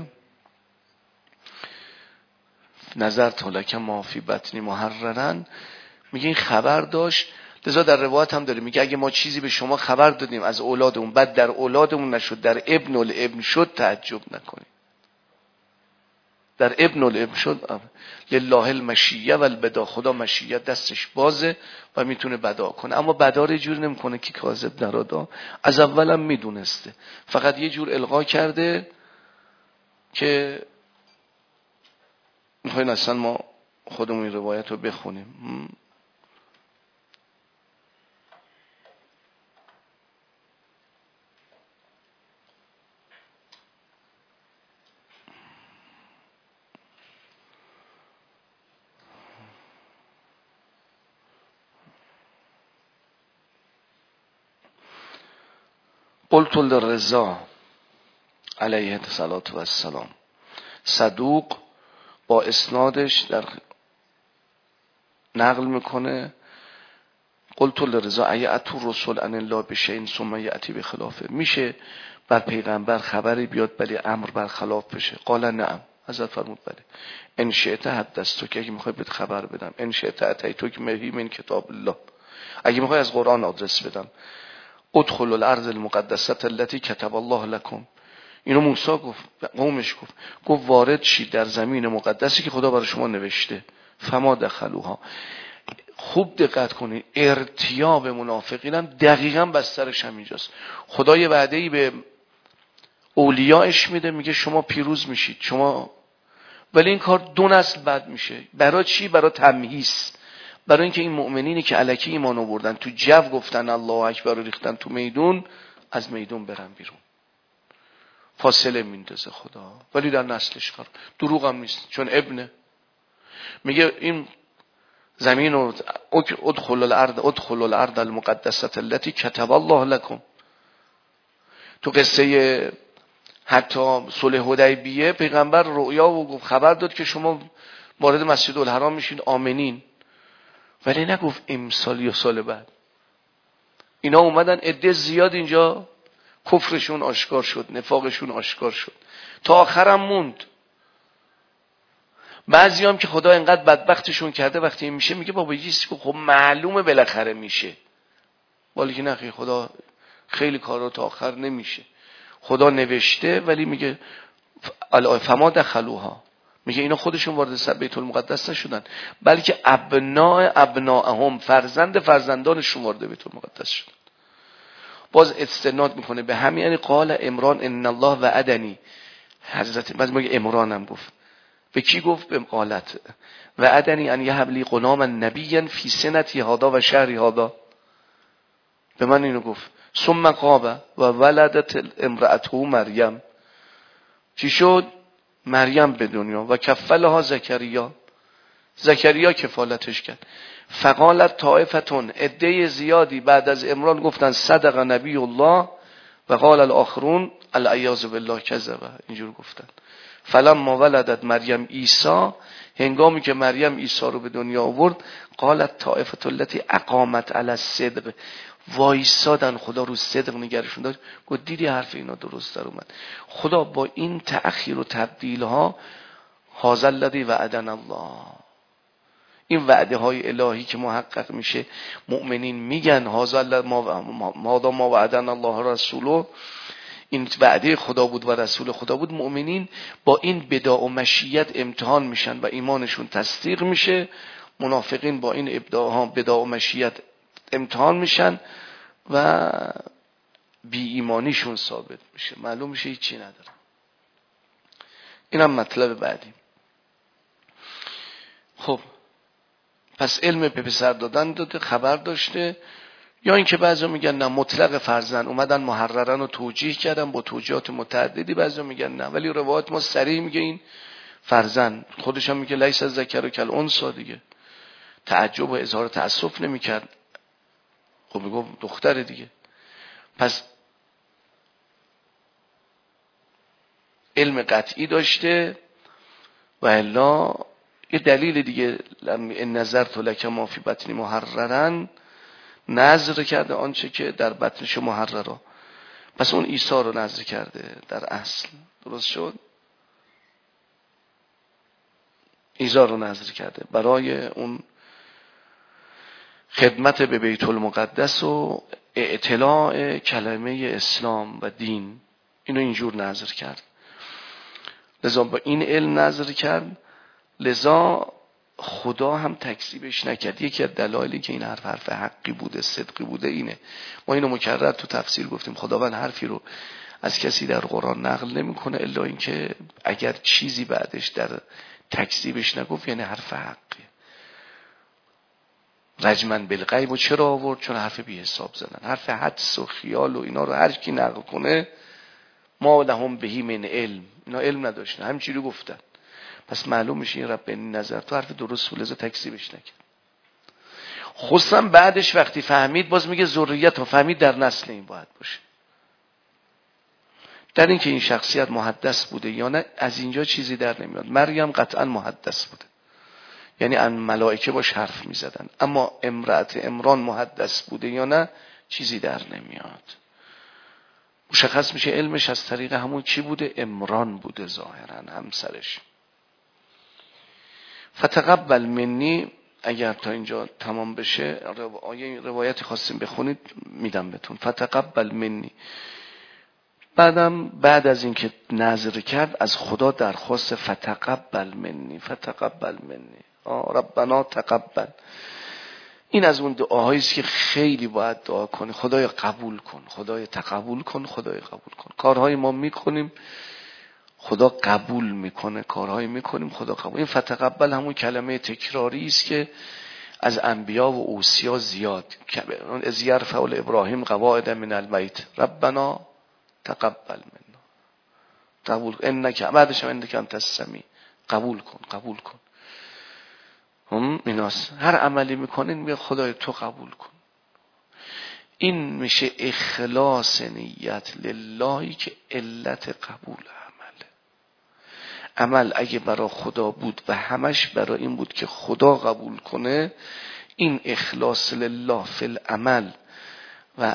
B: نظر تولک ما فی بطنی محررن، میگه این خبر داشت. لذا در روایت هم داره میگه اگه ما چیزی به شما خبر دادیم از اولادمون بعد در اولادمون نشد، در ابن الابن شد، تعجب نکنید. در ابن الابن شد، لله المشیه و البدا، خدا مشیه دستش بازه و میتونه بدا کنه، اما بدا رو جور نمیکنه که کاذب نرادا. از اولم میدونسته، فقط یه جور القا کرده که میخواین اصلا ما خودمون این روایت رو بخونیم. قلت للرضا علیه الصلاة و السلام، صدوق با اسنادش در نقل میکنه قلت للرضا ایأتی الرسل عن الله بشیء ثم یأتی بخلافه، میشه بر پیغمبر خبری بیاد ولی امر بر خلاف بشه؟ قال نعم، حضرت فرمود بله. ان شئت حدثتک، اگه میخوای بهت خبر بدم. ان شئت اتیتک مهی من کتاب الله، اگه میخوای از قرآن آدرس بدم. ادخلوا الارض المقدسه التي كتب الله لكم، اینو موسی گفت، قومش گفت، گفت وارد شید در زمین مقدسی که خدا برای شما نوشته. فما دخلوها. خوب دقت کنید، ارتیاب منافقین هم دقیقاً بسترش همینجاست. خدا یه وعده‌ای به اولیاءش میده، میگه شما پیروز میشید شما، ولی این کار دو نسل بعد میشه. برای چی؟ برای تمهیز، برای اینکه این مؤمنینی که الکی ایمان آوردن تو جو گفتن الله اکبر و ریختن تو میدون، از میدون برن بیرون. فاصله میندازه خدا، ولی در نسلش قرار. دروغ هم نیست، چون ابنه. میگه این زمین رو ادخلوا الارض ادخلوا الارض المقدسه التي كتب الله لكم. تو قصه حتی صلح حدیبیه پیغمبر رؤیا و گفت خبر داد که شما وارد مسجد الحرام میشین آمنین، ولی نگفت امسال یا سال بعد. اینا اومدن عده زیاد اینجا کفرشون آشکار شد، نفاقشون آشکار شد، تا آخرم موند. بعضی هم که خدا اینقدر بدبختشون کرده وقتی این میشه میگه بابا چیزی که خب معلومه بالاخره میشه، ولی که نخیر، خدا خیلی کارا تا آخر نمیشه. خدا نوشته ولی میگه فما دخلوها، میگه اینا خودشون وارد بیت المقدس نشدن، بلکه ابناء ابناءهم، فرزند فرزندانشون وارد بیت المقدس شدن. باز استناد میکنه به همین، یعنی قال عمران ان الله وعدنی، حضرت باز میگه عمران هم گفت. به کی گفت؟ به قالت وعدنی ان یهب لی غلاما نبیا فی سنتی هذا و شهری هذا، به من اینو گفت. ثم قاب و ولدت امرأته مریم، چی شد؟ مریم به دنیا. و کفلها زکریا، زکریا کفالتش کرد. فقالت طائفتون، عده زیادی بعد از عمران گفتن صدق نبی الله و قال الاخرون العیاذ بالله کذبه، اینجور گفتن. فلما ولدت مریم عیسی، هنگامی که مریم عیسی رو به دنیا آورد، قالت طائفه التي اقامت علی الصدق، وایسادن خدا رو صدق نگرشون داشت. گفت دیدی حرف اینا درست در اومد. خدا با این تأخیر و تبدیل ها، هذا الذی وعدنا الله، این وعده های الهی که محقق میشه، مؤمنین میگن هذا الذی ما ما وعدنا الله رسوله، این وعده خدا بود و رسول خدا بود. مؤمنین با این بداع و مشیت امتحان میشن و ایمانشون تصدیق میشه. منافقین با این بداع و مشیت امتحان میشن و بی ایمانیشون ثابت میشه، معلوم میشه هیچی ندارن. اینم مطلب بعدی. خب پس علم به پسر دادن داده، خبر داشته. یا اینکه بعضی میگن نه مطلق فرزند، اومدن محررن رو توجیه کردن با توجیهات متعددی. بعضی میگن نه، ولی روایت ما صریح میگه این فرزند. خودش هم میگه لیس الذکر کالانثی دیگه، تعجب و اظهار تأسف نمیکرد. خب میگه دختر دیگه. پس علم قطعی داشته و الا یه دلیل دیگه، ان نظرت لک ما فی بطنی محررن، نظر کرده آنچه که در بطنش محرره. پس اون عیسی رو نظر کرده در اصل، درست شد؟ عیسی رو نظر کرده برای اون خدمت به بیت المقدس و اطلاع کلمه اسلام و دین. اینو اینجور نظر کرد، لذا با این علم نظر کرد، لذا خدا هم تکذیبش نکرد. یکی از دلایلی که این حرف حرف حقی بوده، صدقی بوده اینه. ما اینو مکرر تو تفسیر گفتیم، خداوند حرفی رو از کسی در قرآن نقل نمیکنه الا اینکه اگر چیزی بعدش در تکذیبش نگفت یعنی حرف حقی. رجمن بالغیب و چرا آورد؟ چون حرف بی حساب زدن، حرف حدس و خیال و اینا رو هر کی نقل کنه ما لهم بهی من علم، اینا علم نداشتن، همینجوری گفتن. پس معلوم میشه این رب این نظر تو حرف درست بود، لذا تکذیبش نکرد. خصوصا بعدش وقتی فهمید، باز میگه ذریت ها، فهمید در نسل این باید باشه. در این که این شخصیت محدث بوده یا نه از اینجا چیزی در نمیاد. مریم قطعا محدث بوده، یعنی ان ملائکه باش حرف میزدن، اما امرأت عمران محدث بوده یا نه چیزی در نمیاد. مشخص میشه علمش از طریق همون چی بوده؟ عمران بوده ظاهرا همسرش. فتقبل منی، اگر تا اینجا تمام بشه آیه روایتی خواستیم بخونید میدم بهتون. فتقبل منی، بعدم بعد از اینکه نذر کرد از خدا درخواست فتقبل منی، فتقبل منی ربنا تقبل. این از اون دعاهایی است که خیلی باید دعا کنی، خدای قبول کن، خدای تقبل کن، خدای قبول کن. کارهای ما میکنیم خدا قبول میکنه، کارهایی میکنیم خدا قبول. این فتقبل همون کلمه تکراری است که از انبیا و اوصیا زیاد، از یرفع ابراهیم قواعد من البیت ربنا تقبل منا، قبول انک، بعدش هم انک انت السمیع، قبول کن قبول کن. هم ایناست، هر عملی میکنین میگه خدای تو قبول کن. این میشه اخلاص نیت للهی که علت قبول عمله. عمل اگه برای خدا بود و همش برای این بود که خدا قبول کنه، این اخلاص لله فی العمل و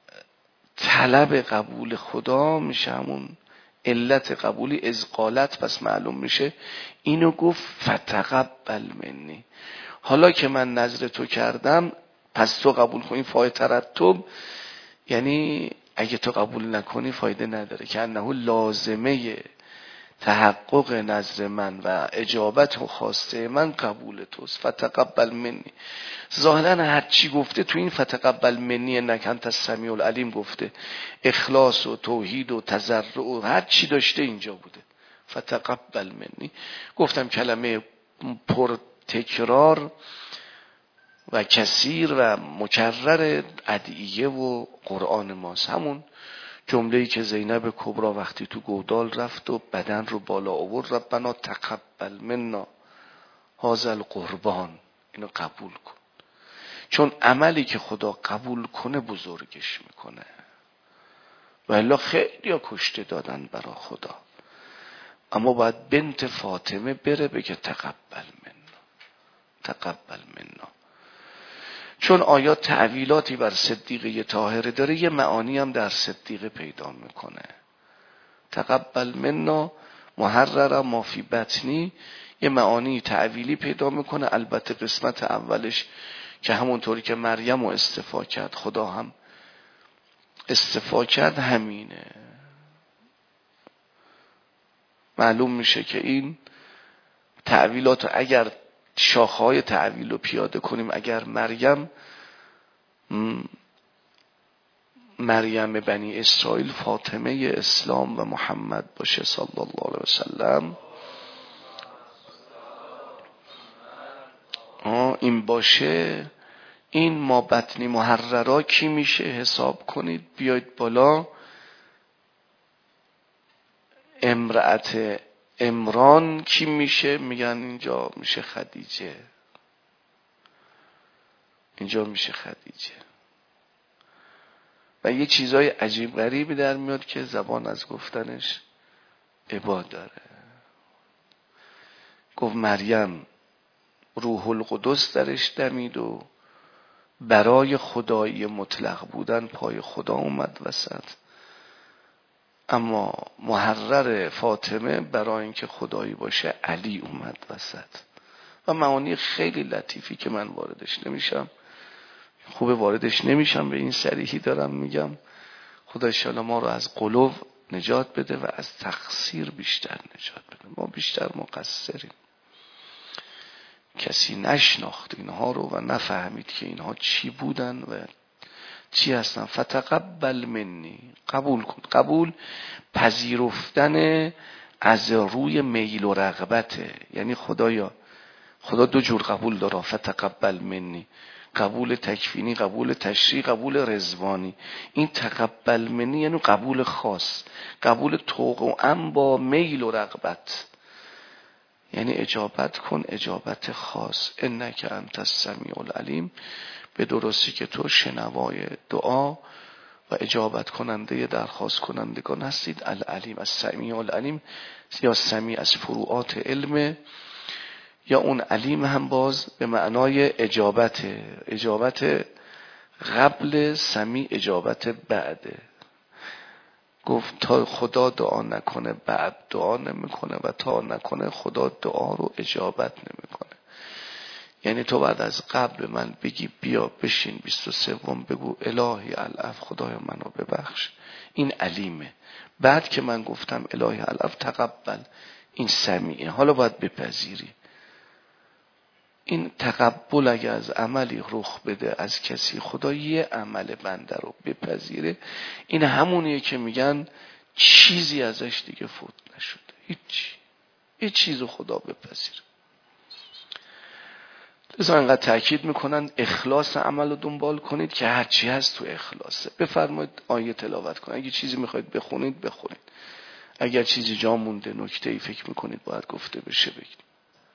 B: طلب قبول خدا میشه همون علت قبولی. از قالت پس معلوم میشه اینو گفت فتقبل منی، حالا که من نذر تو کردم پس تو قبول کنی. فای ترتب یعنی اگه تو قبول نکنی فایده نداره، که انه لازمه تحقق نذر من و اجابت و خواسته من قبول توست. فتقبل منی ظاهرا هر چی گفته تو این فتقبل منی انک انت السمیع العلیم گفته، اخلاص و توحید و تضرع و هر چی داشته اینجا بوده. فتقبل منی گفتم کلمه پر تکرار و کثیر و مکرر ادعیه و قرآن ماست. همون جمله‌ای که زینب کبرا وقتی تو گودال رفت و بدن رو بالا آورد، ربنا تقبل منا هذا القربان، اینو قبول کن. چون عملی که خدا قبول کنه بزرگش میکنه. و الا خیلی ها کشته دادن برا خدا، اما باید بنت فاطمه بره بگه تقبل منا تقبل منا. چون آیات تعویلاتی بر صدیقه طاهره داره، یه معانی هم در صدیقه پیدا میکنه. تقبل منا محرر ما فی بطنی یه معانی تعویلی پیدا میکنه. البته قسمت اولش که همونطوری که مریم رو استفا کرد خدا هم استفا کرد همینه. معلوم میشه که این تعویلات اگر شاخه‌های تعویل رو پیاده کنیم، اگر مریم مریم بنی اسرائیل فاطمه اسلام و محمد باشه صلی الله علیه وسلم، این باشه، این ما بطنی محررا کی میشه حساب کنید، بیاید بالا. امرأت عمران کی میشه؟ میگن اینجا میشه خدیجه، اینجا میشه خدیجه. و یه چیزای عجیب غریبی در میاد که زبان از گفتنش عبا داره. گفت مریم روح القدس درش دمید و برای خدایی مطلق بودن پای خدا اومد وسط، اما محرر فاطمه برای اینکه خدایی باشه علی اومد وسط. و معانی خیلی لطیفی که من واردش نمیشم، خوبه واردش نمیشم، به این صریحی دارم میگم. خدا انشاءالله ما رو از غلو نجات بده و از تقصیر بیشتر نجات بده. ما بیشتر مقصریم، کسی نشناخت اینها رو و نفهمید که اینها چی بودن و چی هستن. فتقبل منی، قبول کن. قبول پذیرفتن از روی میل و رغبته. یعنی خدایا، خدا دو جور قبول داره. فتقبل منی قبول تکوینی، قبول تشریعی، قبول رضوانی. این تقبل منی یعنی قبول خاص، قبول توأم با میل و رغبت، یعنی اجابت کن اجابت خاص. انک انت السمیع العلیم، به درستی که تو شنوای دعا و اجابت کننده درخواست کنندگان هستید. العلیم، از سمیع العلیم، یا سمیع از فروعات علم، یا اون علیم هم باز به معنای اجابت، اجابت قبل سمیع اجابت بعده. گفت تا خدا دعا نکنه بعد دعا نمیکنه و تا نکنه خدا دعا رو اجابت نمیکنه. یعنی تو بعد از قبل من بگی بیا بشین بیست و سوم بگو الهی العف خدای منو ببخش، این علیمه. بعد که من گفتم الهی العف تقبل، این سمیعه. حالا باید بپذیری. این تقبل اگه از عملی رخ بده از کسی، خدا یه عمل بنده رو بپذیره، این همونیه که میگن چیزی ازش دیگه فوت نشده، هیچ یه چیزو خدا بپذیره. لذا انقدر تأکید میکنن اخلاص عمل رو دنبال کنید که هرچی هست تو اخلاصه. بفرمایید آیه تلاوت کنید، اگه چیزی میخواید بخونید بخونید، اگر چیزی جا مونده نکته‌ای فکر میکنید باید گفته بشه بگید.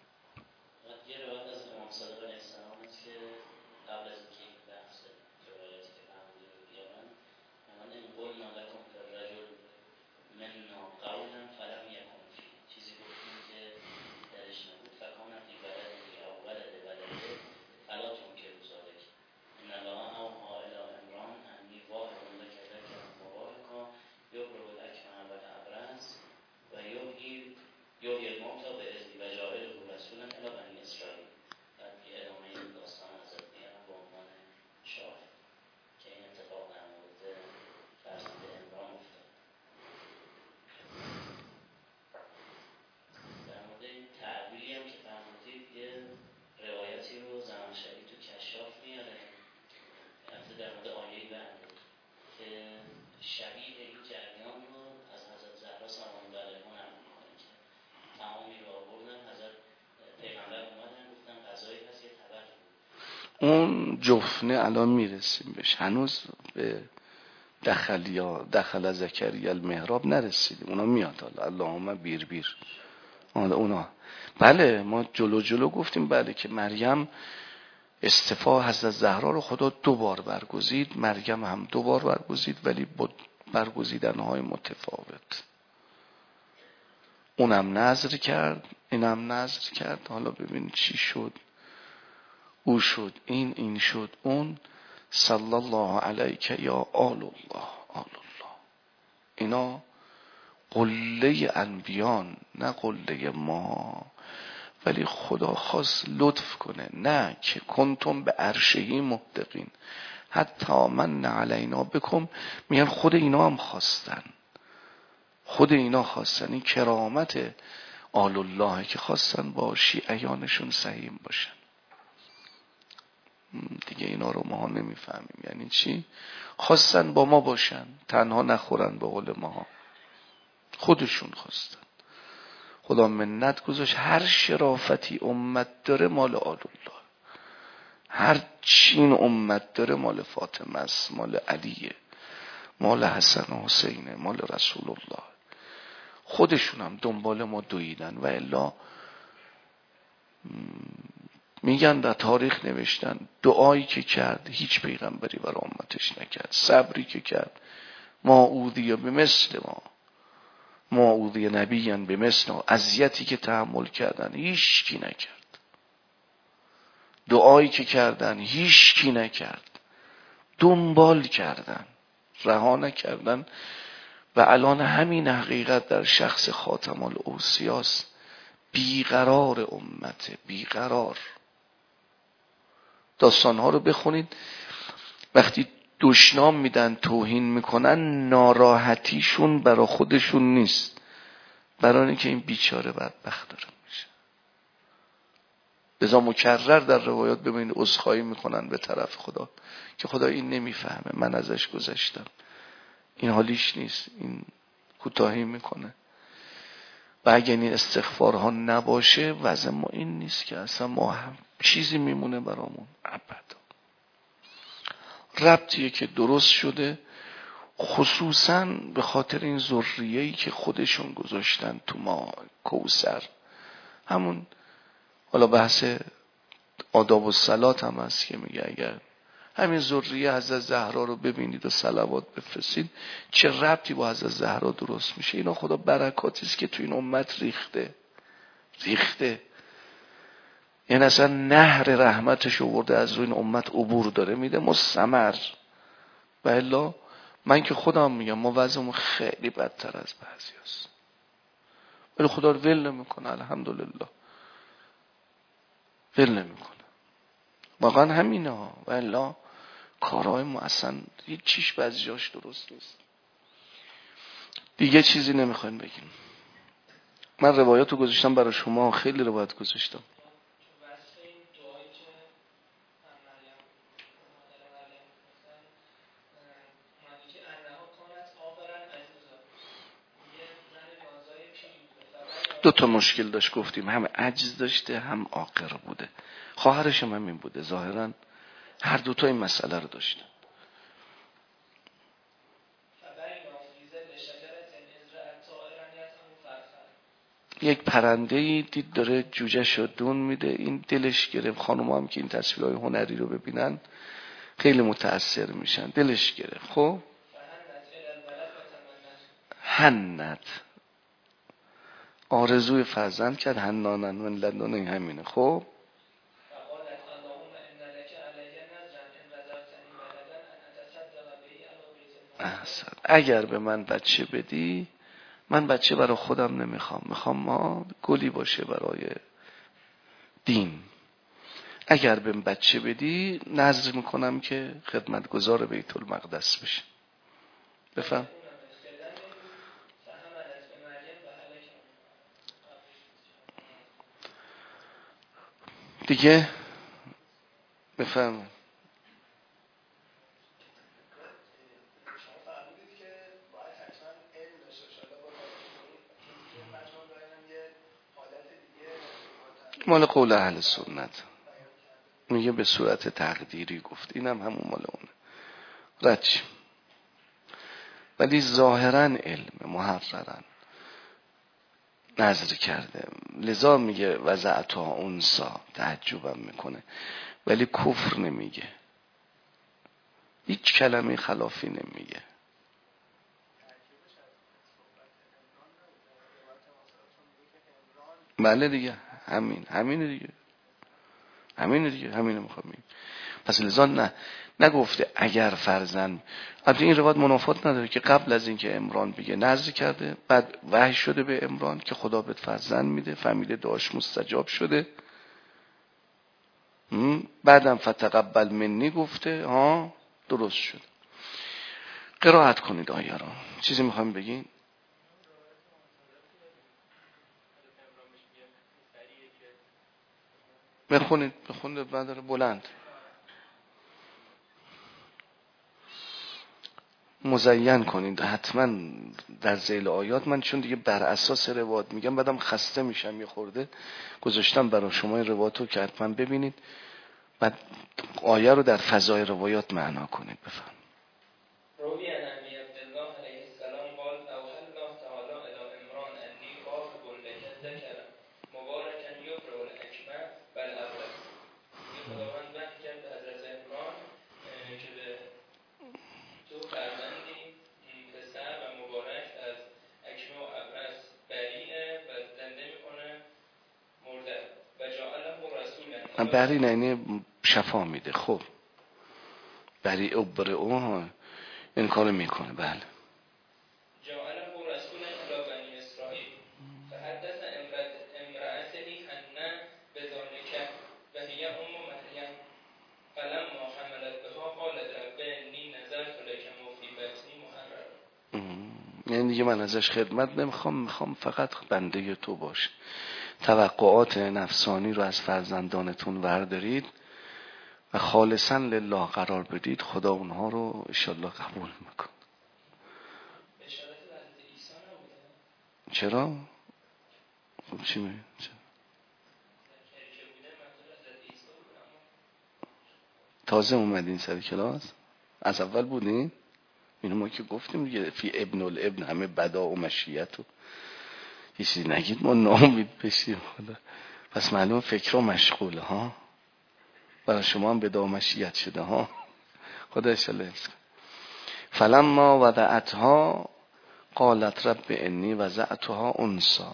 B: اون جفنه الان میرسیم بهش، هنوز به دخل یا دخل زکریا المحراب نرسیدیم، اونا میاد حالا اللهم بیر بیر حالا اونا. بله ما جلو جلو گفتیم بله که مریم استفا حضرت زهرا رو خدا دو بار برگزید، مریم هم دو بار برگزید ولی با برگزیدنهای متفاوت. اونم نذر کرد اینم نذر کرد، حالا ببین چی شد، او شد این، این شد اون. صلی الله علیک یا آل الله، آل الله. اینا قله انبیان نه قله ما، ولی خدا خواست لطف کنه نه که کنتم به عرشهی محدقین حتی من علینا بکم. میگن خود اینا هم خواستن، خود اینا خواستن. این کرامت آل الله که خواستن با شیعیانشون سهیم باشن. دیگه اینا رو ما نمیفهمیم یعنی چی. خواستن با ما باشن، تنها نخورن به قول ما، خودشون خواستن. خدا منت گذاشت هر شرافتی امت داره مال آل الله، هر چین امت داره مال فاطمه است، مال علیه، مال حسن و حسینه، مال رسول الله. خودشون هم دنبال ما دویدن و الا میگن در تاریخ نوشتن دعایی که کرد هیچ پیغمبری برای امتش نکرد، صبری که کرد ما اوذی به مثل ما ما اوذی نبیان به مثل ما، اذیتی که تحمل کردن هیچ کی نکرد، دعایی که کردن هیچ کی نکرد، دنبال کردن رها نکردن. و الان همین حقیقت در شخص خاتم الاوصیاست، بیقرار امت، بیقرار. داستانها رو بخونید، وقتی دشنام میدن توهین میکنن ناراحتیشون برا خودشون نیست، برای اینکه این بیچاره بدبخت داره میشه. لذا مکرر در روایات ببینید عذرخواهی میکنن به طرف خدا که خدا این نمیفهمه، من ازش گذشتم، این حالیش نیست، این کوتاهی میکنه. و اگر این استغفارها نباشه وضع ما این نیست که اصلا ما هم چیزی میمونه برامون ابدا. ربطیه که درست شده، خصوصا به خاطر این ذریه‌ای که خودشون گذاشتن تو ما، کوثر. همون حالا بحث آداب و صلات هم هست که میگه اگر همین ذریه حضرت زهرا رو ببینید و صلوات بفرستید، چه ربطی با حضرت زهرا درست میشه؟ اینا خدا برکاتی است که تو این امت ریخته ریخته یعنی اصلا نهر رحمتش آورده از روی این امت عبور داره میده مستمر. و الا من که خودم میگم ما وضعمون خیلی بدتر از بعضی هست، ولی خدا رو ول نمیکنه، الحمدلله ول نمیکنه. واقعا همینه ها. و الا کارهای ما اصلا یه چیش بعضی جاش درست نیست. دیگه چیزی نمیخواین بگیم. من روایاتو گذاشتم برای شما، خیلی روایت گذاشتم. دو تا مشکل داشت گفتیم، هم عجز داشته هم عاقر بوده. خواهرش هم همین بوده ظاهرا، هر دو تا این مسئله رو داشتن. یک پرنده‌ای دید داره جوجه‌شو دون میده، این دلش گرفت. خانوما هم که این تصویرهای هنری رو ببینن خیلی متأثر میشن، دلش گرفت. خب هنت آرزوی فرزند کرد، حنانن من لدن همینه. خب احسن. اگر به من بچه بدی، من بچه برای خودم نمیخوام، میخوام ما گلی باشه برای دین. اگر به من بچه بدی نذر میکنم که خدمتگزار بیت المقدس بشه. بفهم دیگه، بفهم. مال قول اهل سنت میگه به صورت تقدیری گفت، اینم همون مال اونه، رد شیم. ولی ظاهرا علم محررا نظر کرده، لذا میگه وضعتها انسا، تعجبم میکنه ولی کفر نمیگه، هیچ کلمه خلافی نمیگه. بله دیگه، همین همینه دیگه همینه دیگه همینه میخوام بگم. پس لذا نه نگفته اگر فرزند. البته این روایت منافات نداره که قبل از اینکه عمران بگه نذر کرده، بعد وحی شده به عمران که خدا بهت فرزند میده، فهمیده دعاش مستجاب شده، بعدم فتقبل منی گفته، ها درست شد. قرائت کنید آیه را. چیزی میخوام بگین؟ بخونید بخونید بعد بلند مزین کنید حتما در ذیل آیات. من چون دیگه بر اساس روایت میگم بعدم خسته میشم، یه خورده گذاشتم برای شما این روایتو که حتما ببینید، بعد آیه رو در فضای روایات معنا کنید. بفهم. بری نه شفا میده. خب بری ابر او این کارو میکنه. بله.
C: جعله رسولا الی بنی اسرائیل فحدث امرأته حنا بذلك وهي ام مریم فلما حملت بها قالت رب انی نذرت لك ما فی بطنی محررا.
B: یعنی دیگه من ازش خدمت نمیخوام، میخوام فقط بنده تو باش. توقعات نفسانی رو از فرزندانتون وردارید و خالصا لله قرار بدید، خدا اونها رو انشالله قبول میکن. چرا؟ خب چی می؟ تازه اومدین سر کلاس؟ از اول بودین؟ اینو ما که گفتیم دیگه، فی ابن الابن همه بدا و مشیت و یه چیزی نگید ما ناامید بشیم. خدا پس معلوم فکر رو مشغوله ها، برای شما هم بدا و مشیت شده ها. خدا اشاره فلما وضعتها قالت رب انی وضعتها انثی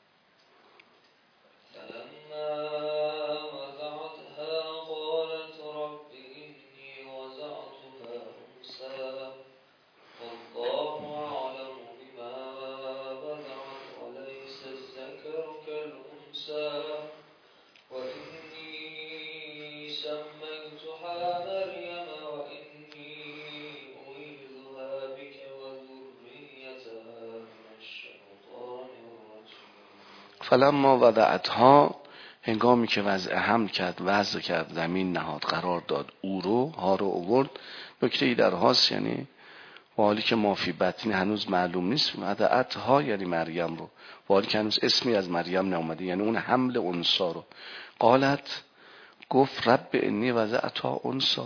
B: فلما وضعتها، هنگامی که وضع حمل کرد، وضع کرد، زمین نهاد، قرار داد، او رو ها رو آورد. نکته ای در هاست، یعنی حالی که ما فی بطن هنوز معلوم نیست، وضعتها یعنی مریم رو، حالی که هنوز اسمی از مریم نیامده، یعنی اون حمل انثی رو. قالت، گفت رب انی وضعتها انثی،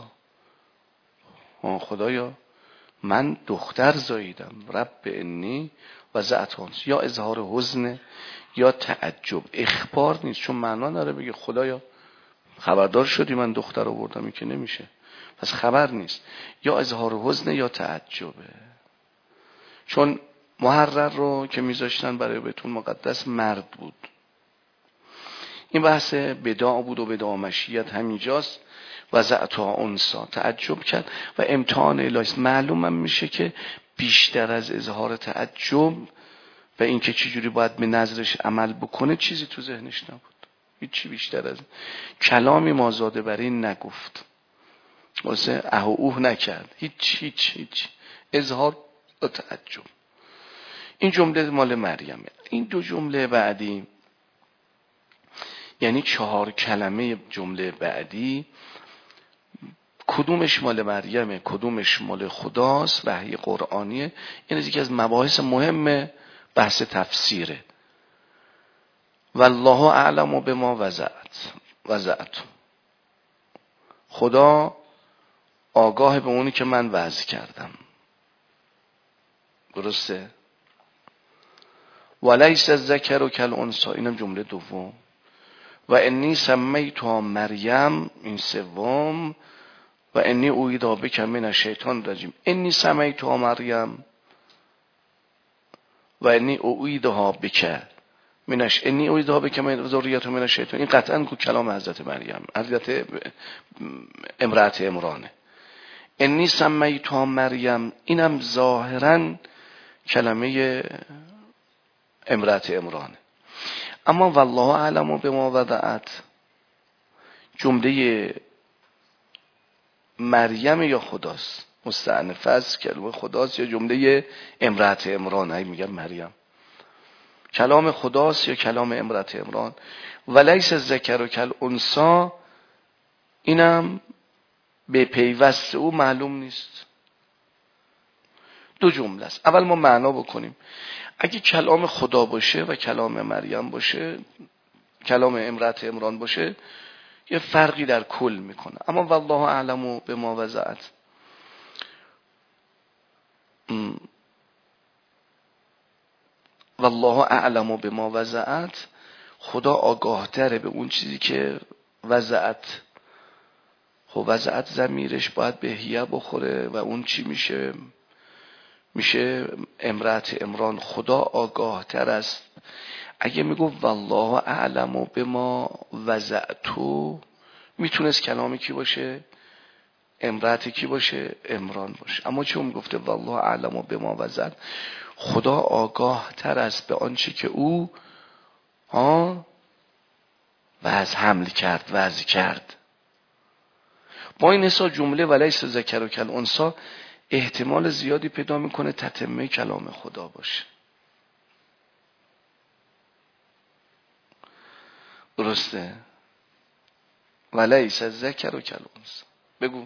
B: خدایا من دختر زاییدم. رب انی وضعتها انثی، یا اظهار حزن یا تعجب، اخبار نیست، چون معنا داره بگه خدایا خبردار شدی من دختر آوردم، این که نمیشه، پس خبر نیست. یا اظهار حزن یا تعجبه، چون محرر رو که میذاشتن برای بیت المقدس مرد بود. این بحث بداع بود و بداع مشیت همینجاست. وضعتها انثی، تعجب کرد و امتحان الهی. معلومم میشه که بیشتر از اظهار تعجب و این که چجوری باید به نظرش عمل بکنه چیزی تو ذهنش نبود. هیچی بیشتر از کلامی مازاده بر این نگفت، واسه اه و اوه نکرد، هیچ هیچ هیچ اظهار و تعجب. این جمله مال مریمه. این دو جمله بعدی، یعنی چهار کلمه جمله بعدی، کدومش مال مریمه کدومش مال خداست، وحی قرآنیه. این از یکی از مباحث مهم بحث تفسیره. والله اعلم بما وضعت وضعت، خدا آگاه به اونی که من وضع کردم. درسته؟ ولیس الذکر کالانثی، اینم جمله دوم. و انی سمیتها مریم، این سوم. و انی اعیذها بک من الشیطان الرجیم. انی سمیتها مریم و انی اعیذها بک منش انی اعیذها بک من ذریتها من الشیطان. این قطعا کو کلام حضرت مریم، حضرت امرأة عمرانه. انی سمیتها مریم، اینم ظاهرا کلمه امرأة عمرانه. اما والله اعلم بما وضعت، جمله مریم یا خداست، مستأنفه است، کلمه خداست، یا جمله امرأة عمران، هی میگم مریم کلام خداست یا کلام امرأة عمران. ولیس الذکر کالانثی، اینم به پیوست او معلوم نیست. دو جمله است. اول ما معنا بکنیم. اگه کلام خدا باشه و کلام مریم باشه، کلام امرأة عمران باشه، یه فرقی در کل میکنه. اما والله اعلم بما وضعت، والله اعلم بما وضعت، خدا آگاه تره به اون چیزی که وضعت. خب وضعت ضمیرش باید به هیه بخوره و اون چی میشه؟ میشه امرأة عمران. خدا آگاه تر است. اگه میگو والله اعلم بما وضعتو، میتونست کلامی کی باشه؟ امرأة کی باشه؟ عمران باشه. اما چون میگفته والله اعلم بما وضعت، خدا آگاه تر است به آنچه که او ها وضع حمل کرد، وضع کرد. با این حساب جمله ولیس الذکر کالانثی احتمال زیادی پیدا میکنه تتمه کلام خدا باشه. درسته؟ ولیس الذکر کالانثی. بگو.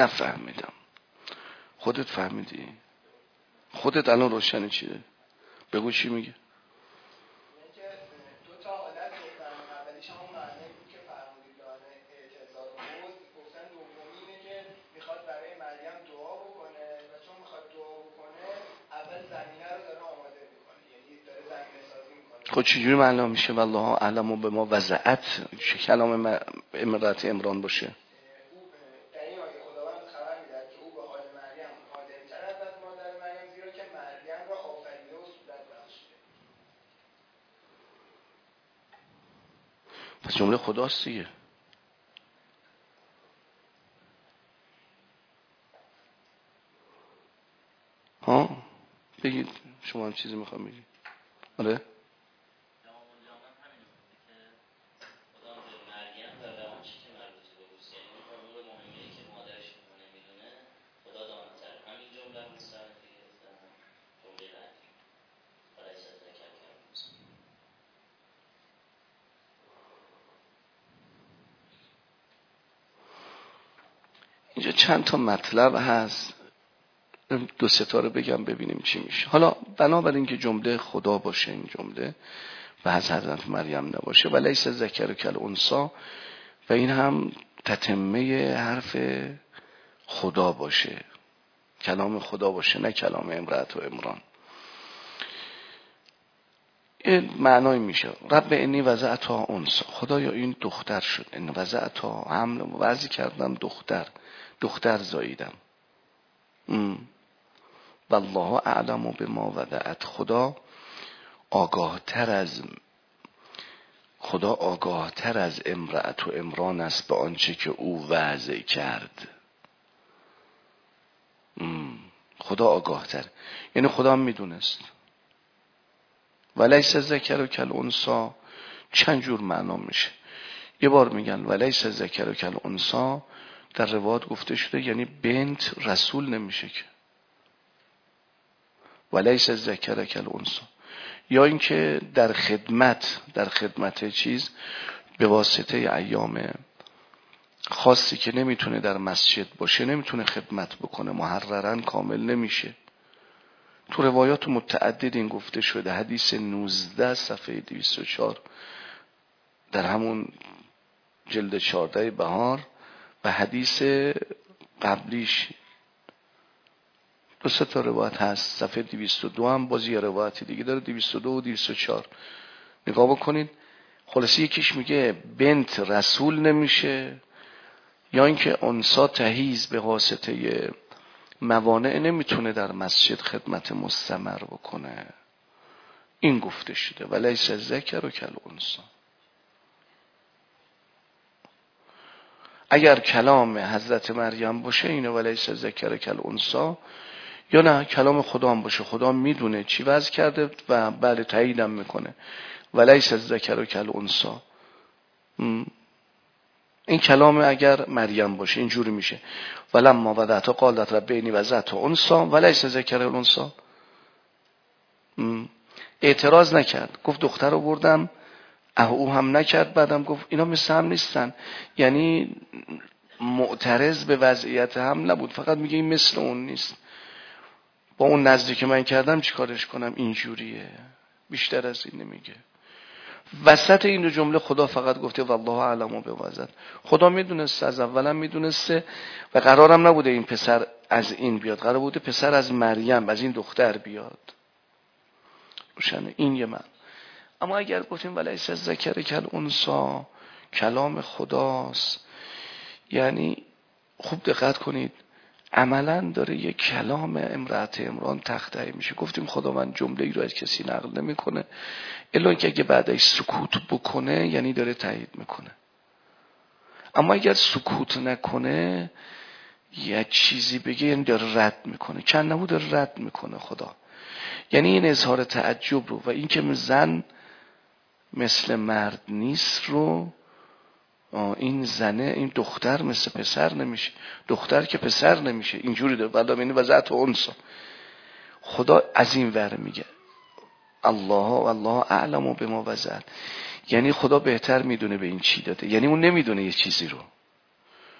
B: نفهمیدم. خودت فهمیدی؟ خودت الان روشن چیه؟ بگو چی میگه؟
D: دو تا حالت گفتن، اولیش همون معنی بود که فرمودید دانه اعتزار و بود. گفتن دومی اینه که میخواد برای مریم دعا بکنه و چون میخواد دعا بکنه اول زمینه رو داره آماده میکنه، یعنی داره زمینه سازی میکنه.
B: خب چجوری معنا میشه والله اعلم به ما وضعت؟ چه کلام امرأت عمران باشه؟
D: در این آیه خداوند خبر میدهد که او به حال مریم قادرتر است از مادر مریم، زیرا که مریم را آفریده و صورت بخشیده.
B: پس جمله خداست دیگه. ها بگید شما هم چیزی میخوام بگید. آره اینجا چند تا مطلب هست، دو سه تا رو بگم ببینیم چی میشه. حالا بنابراین که جمله خدا باشه، این جمله و از حضرت مریم نباشه و لیس ذکر کالانثی، و این هم تتمه حرف خدا باشه، کلام خدا باشه، نه کلام امرأت و عمران. این معنای میشه رب انی وضعتها انثی، خدایا این دختر شد، این وضعتها حمل وضع کردم، دختر دختر زاییدم. والله اعلم بما وضعت، خدا آگاه تر از خدا آگاه تر از امرأت و عمران است به آنچه که او وضع کرد. خدا آگاه تر، یعنی خدا هم میدونست. ولیس ذکر کالانثی چند جور معنا میشه. یه بار میگن ولیس ذکر کالانثی، در روایات گفته شده یعنی بنت رسول نمیشه که، ولیس ذکر کالانثی. یا اینکه در خدمت در خدمت چیز به واسطه ایام خاصی که نمیتونه در مسجد باشه، نمیتونه خدمت بکنه، محررن کامل نمیشه. تو روایات متعدد این گفته شده. حدیث نوزده صفحه دویست و چهار در همون جلد چهارده بهار، و حدیث قبلیش دو سه تا روایت هست، صفحه دویست و دو هم باز یه روایت دیگه داره، دویست و دو و دویست و چهار نگاه بکنید. خلاصی یکیش میگه بنت رسول نمیشه، یا اینکه انثی تحیز به واسطه موانع نمیتونه در مسجد خدمت مستمر بکنه. این گفته شده ولیس ذکر کالانثی. اگر کلام حضرت مریم باشه اینه ولیس ذکر کالانثی، یا نه کلام خدا هم باشه، خدا میدونه چی وضع کرده و بعد تاییدم میکنه ولیس ذکر کالانثی. این کلام اگر مریم باشه اینجوری میشه ولما وضعتها قالت رب انی وضعتها انثی ولیس ذکر کالانثی. اعتراض نکرد، گفت دختر رو بردم، او هم نکرد، بعدم گفت اینا مثل هم نیستن، یعنی معترض به وضعیت هم نبود، فقط میگه این مثل اون نیست، با اون نزدیک که من کردم چیکارش کنم، اینجوریه، بیشتر از این نمیگه. وسط این دو جمله خدا فقط گفته والله اعلم بوضعت. خدا میدونسته، از اولم میدونسته و قرارم نبوده این پسر از این بیاد، قرار بوده پسر از مریم، از این دختر بیاد. روشنه؟ این یه من. اما اگر گفتیم ولیس ذکر کالانثی کلام خداست، یعنی خوب دقت کنید، عملا داره یک کلام امرأت عمران تخته میشه. گفتیم خداوند جمله ای رو از کسی نقل نمیکنه الا اینکه اگه بعدش سکوت بکنه یعنی داره تایید میکنه. اما اگر سکوت نکنه یه چیزی بگه یعنی داره رد میکنه. چند نمود داره رد میکنه خدا، یعنی این اظهار تعجب رو و این که زن مثل مرد نیست رو، این زنه، این دختر مثل پسر نمیشه، دختر که پسر نمیشه، اینجوری داره. بعد یعنی وضعت انثی. خدا از این ور میگه الله والله اعلم بما وضعت، یعنی خدا بهتر میدونه به این چی داده، یعنی اون نمیدونه یه چیزی رو.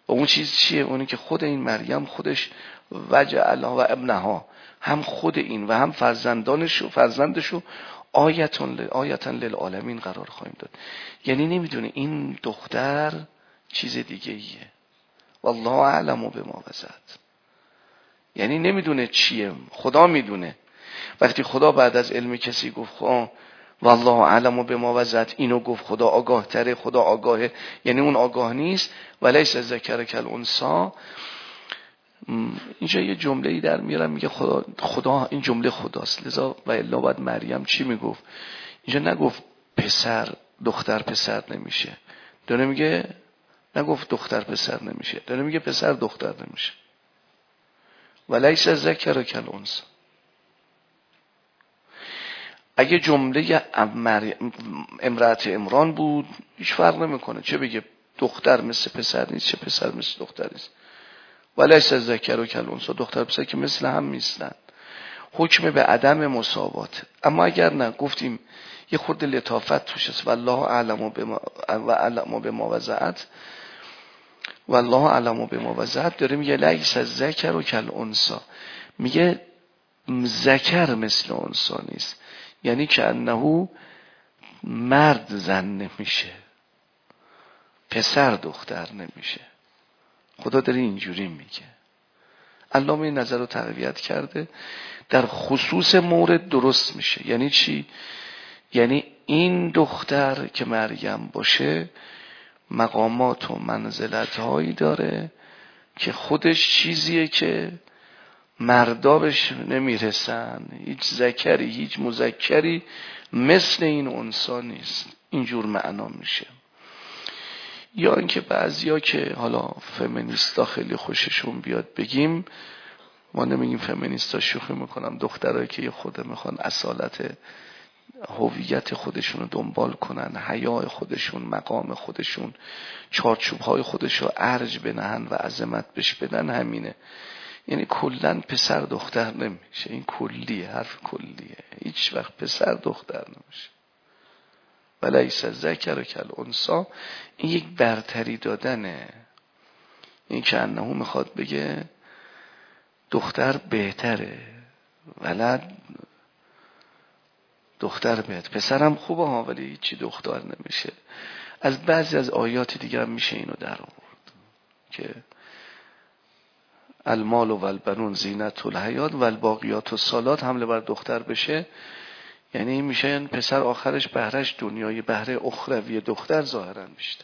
B: و اون چیز چیه؟ اونی که خود این مریم خودش وجعلها و ابنها، هم خود این و هم فرزندانش و فرزندشو آیتون آیتن للعالمین قرار خواهیم داد. یعنی نمیدونه این دختر چیز دیگه ایه. والله اعلم بما وضعت. یعنی نمیدونه چیه، خدا میدونه. وقتی خدا بعد از علم کسی گفت خدا والله اعلم بما وضعت، اینو گفت خدا آگاه تره، خدا آگاهه، یعنی اون آگاه نیست. ولیس ذکر کالانثی. اینجا یه جمله‌ای در میارم میگه خدا خدا این جمله خداست، لذا و الا بعد مریم چی میگفت؟ اینجا نگفت پسر دختر پسر نمیشه، داره میگه نگفت دختر پسر نمیشه، داره میگه پسر دختر نمیشه. ولیس ذکر کالانثی. اگه جمله امرأت عمران بود هیچ فرق نمیکنه، چه بگه دختر مثل پسر نیست، چه پسر مثل دختر نیست. ولیس ذکر کالانثی، دختر پسر که مثل هم نیستن. حکم به عدم مساوات. اما اگر نه گفتیم یه خورده لطافت توش است، والله اعلم بما و اعلم بما وضعت، والله اعلم بما وضعت، داره میگه لیس ذکر کالانثی، میگه ذکر مثل انثی نیست، یعنی که انه مرد زن نمیشه، پسر دختر نمیشه. خدا داره اینجوری میگه. علامه این نظر رو تقویت کرده، در خصوص مورد درست میشه. یعنی چی؟ یعنی این دختر که مریم باشه مقامات و منزلت هایی داره که خودش چیزیه که مردا بهش نمیرسن. هیچ ذکری هیچ مذکری مثل این انثی نیست. اینجور معنا میشه. یا اینکه بعضیا که حالا فمینیستا خیلی خوششون بیاد بگیم، ما نمیگیم فمینیستا، شوخی میکنم، دخترایی که خود میخوان اصالت هویت خودشون رو دنبال کنن، حیای خودشون، مقام خودشون، چارچوب‌های خودشون رو ارج بنهن و عظمت بهش بدن، همینه. یعنی کلن پسر دختر نمیشه. این کلیه، حرف کلیه. هیچ وقت پسر دختر نمیشه. ولیس ذکر کالانثی، این یک برتری دادنه. این که انه میخواد بگه دختر بهتره، ولد دختر بهتر، پسرم خوبه ها ولی هیچی دختر نمیشه. از بعضی از آیات دیگه هم میشه اینو در آورد که المال و البنون زینت الحیات و الباقیات الصالحات حمله بر دختر بشه، یعنی میشه پسر آخرش بهرش دنیای بهره اخروی دختر ظاهرا بیشتر.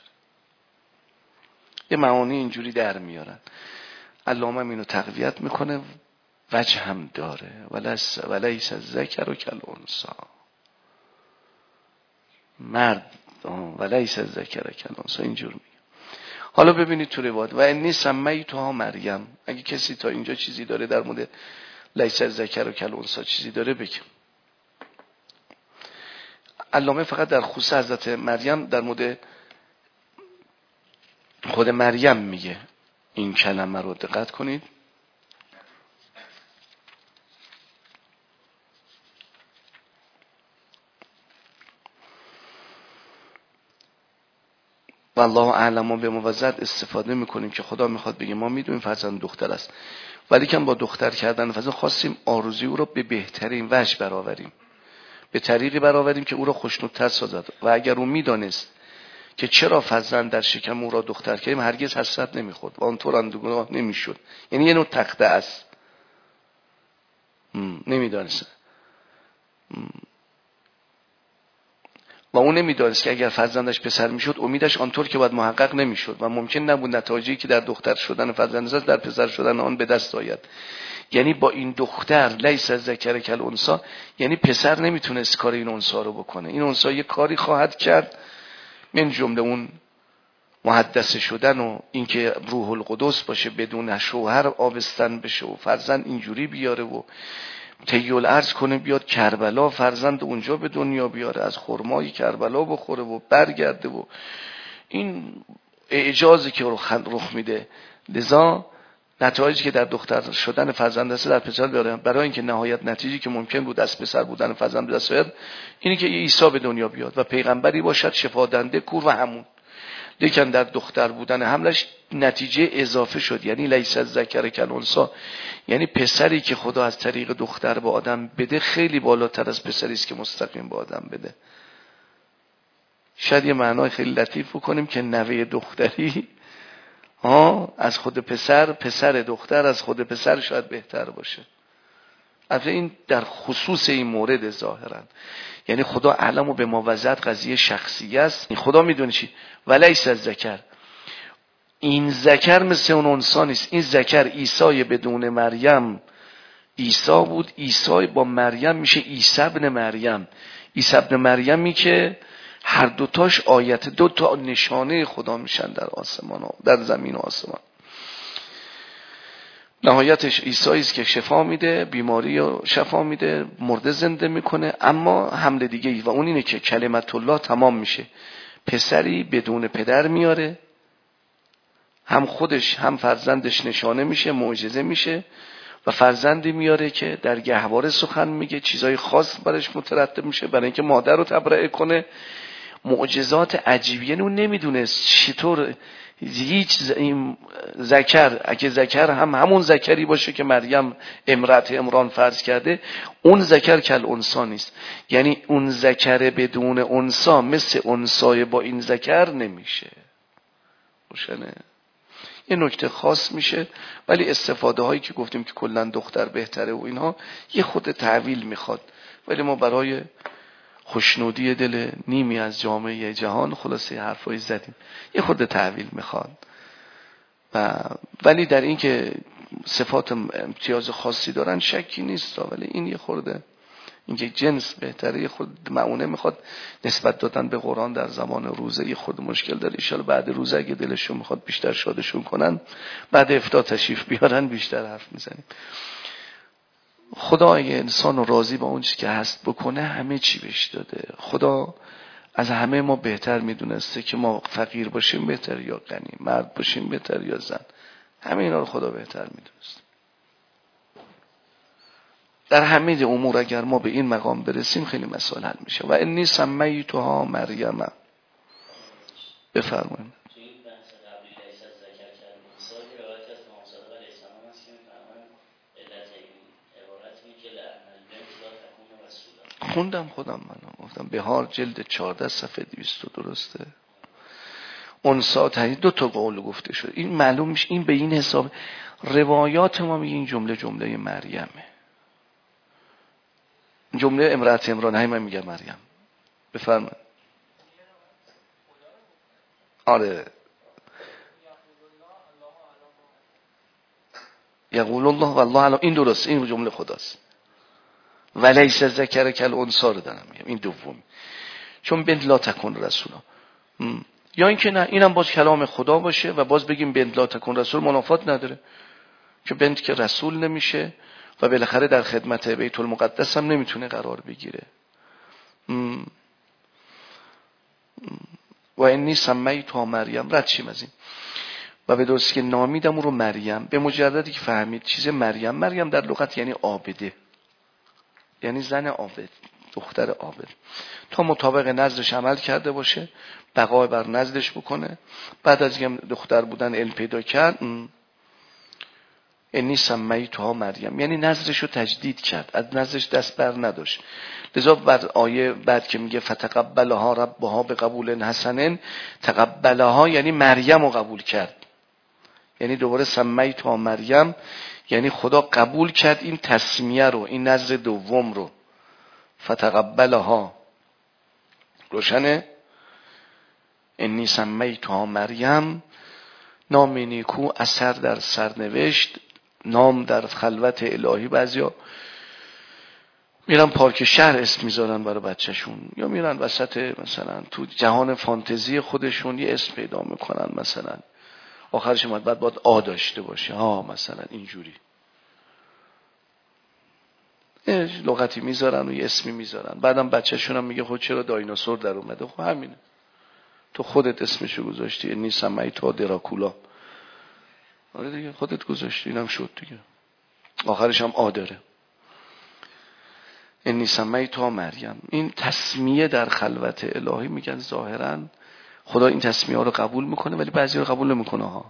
B: یه معانی اینجوری در میارن. علامه اینو تقویت میکنه، وجه هم داره. ولیس ولیس الذکر کالانثی، مرد ولیس الذکر کالانثی اینجور میگه. حالا ببینید تو روایت و انی سمیتها مریم. اگه کسی تا اینجا چیزی داره در مورد لیس الذکر کالانثی چیزی داره بگه. علامه فقط در خصوص حضرت مریم در مورد خود مریم میگه این کلمه رو، دقت کنید. والله اعلم بما وضعت استفاده میکنیم که خدا میخواد بگه ما میدونیم فرزند دختر است، ولی که با دختر کردن فرزند خواستیم آرزوی او رو به بهترین وجه برآوریم، به طریقی برآوریم که او را خوشنودتر سازد. و اگر او میدانست که چرا فرزند در شکم او را دختر کردیم هرگز حسرت نمیخورد و آنطور اندوهگاه نمیشد. یعنی یه نوع تخته است، نمیدانست و اون نمیدانست که اگر فرزندش پسر میشد امیدش آنطور که باید محقق نمیشد و ممکن نبود نتایجی که در دختر شدن فرزندش در پسر شدن آن به دست آید. یعنی با این دختر لیس ذکر کالانثی، یعنی پسر نمیتونست کار این انثی رو بکنه. این انثی یه کاری خواهد کرد، من جمله اون محدث شدن و اینکه روح القدس باشه، بدون شوهر آبستن بشه و فرزند اینجوری بیاره و تیول ارز کنه بیاد کربلا فرزند اونجا به دنیا بیاره، از خرمای کربلا بخوره و برگرده و این اعجازی که رخ میده. لذا نتایجی که در دختر شدن فرزند است در پسر بیاره، برای اینکه نهایت نتیجی که ممکن بود از پسر بودن فرزند به دست بیاد اینی که عیسی به دنیا بیاد و پیغمبری باشد شفا دهنده کور و همون. لیکن در دختر بودن حملش نتیجه اضافه شد، یعنی لیس الذکر کالانثی، یعنی پسری که خدا از طریق دختر به آدم بده خیلی بالاتر از پسری است که مستقیم به آدم بده. شاید یه معنای خیلی لطیف بکنیم که نوه دختری ها از خود پسر، پسر دختر از خود پسر شاید بهتر باشه. البته این در خصوص این مورد ظاهرا، یعنی خدا علم و به ما وضعت قضیه شخصی است. خدا میدونه چی ولیس الذکر، این ذکر مثل اون انثی نیست. این ذکر عیسی بدون مریم عیسی بود، عیسی با مریم میشه عیسی ابن مریم. عیسی ابن مریمی که هر دوتاش آیت، دو تا نشانه خدا میشن در آسمان و در زمین و آسمان. نهایتش عیسی است که شفا میده، بیماری رو شفا میده، مرده زنده میکنه. اما حمل دیگه ای و اون اینه که کلمت الله تمام میشه، پسری بدون پدر میاره، هم خودش هم فرزندش نشانه میشه، معجزه میشه و فرزندی میاره که در گهواره سخن میگه، چیزای خاص برش مترتب میشه برای اینکه مادر رو تبرئه کنه. معجزات عجیبی، یعنی اون نمیدونست چطور هیچ ذکر، اگه ذکر هم همون ذکری باشه که مریم امرأت عمران فرض کرده، اون ذکر کل انثی نیست. یعنی اون ذکر بدون انثی مثل انثی با این ذکر نمیشه. روشنه؟ یه نکته خاص میشه، ولی استفاده هایی که گفتیم که کلا دختر بهتره و اینها یه خود تعویل میخواد، ولی ما برای خوشنودی دل نیمی از جامعه جهان خلاصه حرفایی زدیم، یه خود تعویل میخواد. و ولی در این که صفات امتیاز خاصی دارن شکی نیست، ولی این یه خورده اینکه جنس بهتره یه خود معونه میخواد. نسبت دادن به قرآن در زمان روزه یه خود مشکل داره. ان شاءالله بعد روزه اگه دلشون میخواد بیشتر شادشون کنن، بعد افطار تشریف بیارن بیشتر حرف میزنیم. خدا اگه انسان رو راضی با اون چیزی که هست بکنه همه چی بهش داده. خدا از همه ما بهتر میدونسته که ما فقیر باشیم بهتر یا غنی، مرد باشیم بهتر یا زن، همه اینا رو خدا بهتر میدونسته. در همه امور اگر ما به این مقام برسیم خیلی مسائل حل میشه. و انی سمیتها مریم. بفرمایید. خوندم خودم، من گفتم بهار جلد چهارده صفحه دویست درسته. اون ساعت دو تا قول گفته شد. این معلوم میشه این به این حساب روایات ما میگه این جمله جمله مریمه. جمله امرأت عمران همین میگه مریم. بفرمایید. آره یقول الله والله علم، این درست، این جمله خداست. ولیس ذکر کل انثی رو دارم میگم، این دومی. چون بنت لا تکون رسولا، یا اینکه نه اینم باز کلام خدا باشه و باز بگیم بنت لا تکون رسول، منافات نداره که بنت که رسول نمیشه و بالاخره در خدمت بیت المقدس هم نمیتونه قرار بگیره. و انی سمیتها مریم، رد شیم از این. و به درستی که نامیدم رو مریم، به مجردی که فهمید چیز مریم، مریم در لغت یعنی عابده، یعنی زن عابد، دختر عابد، تا مطابق نزدش عمل کرده باشه، بقای بر نزدش بکنه. بعد از اینکه دختر بودن علم پیدا کرد، انی سمیتها مریم، یعنی نظرش رو تجدید کرد، از نظرش دست بر نداشت. لذا بعد آیه بعد که میگه فتقبلها ربها بقبول حسن، تقبلها یعنی مریم رو قبول کرد، یعنی دوباره سمیتها مریم یعنی خدا قبول کرد این تسمیه رو، این نظر دوم رو، فتقبلها. روشنه؟ انی سمیتها مریم، نام نیکو، اثر در سرنوشت، نام در خلوت الهی. بعضیا میرن پارک شهر اسم میذارن برای بچهشون، یا میرن وسط مثلا تو جهان فانتزی خودشون یه اسم پیدا میکنن، مثلا آخرش اومد بعد باید آ داشته باشه، ها مثلا اینجوری لغتی میذارن و یه اسمی میذارن. بعدم بچهشون هم میگه خود چرا دایناسور در اومده؟ خب همینه، تو خودت اسمشو گذاشتی، انی سمیتها دراکولا. آره دیگه خودت گذاشتی، اینم شد دیگه، آخرش هم آ داره. انی سمیتها مریم، این تسمیه در خلوت الهی میگن ظاهرا خدا این تسمیه ها رو قبول میکنه ولی بعضی رو قبول نمیکنه ها.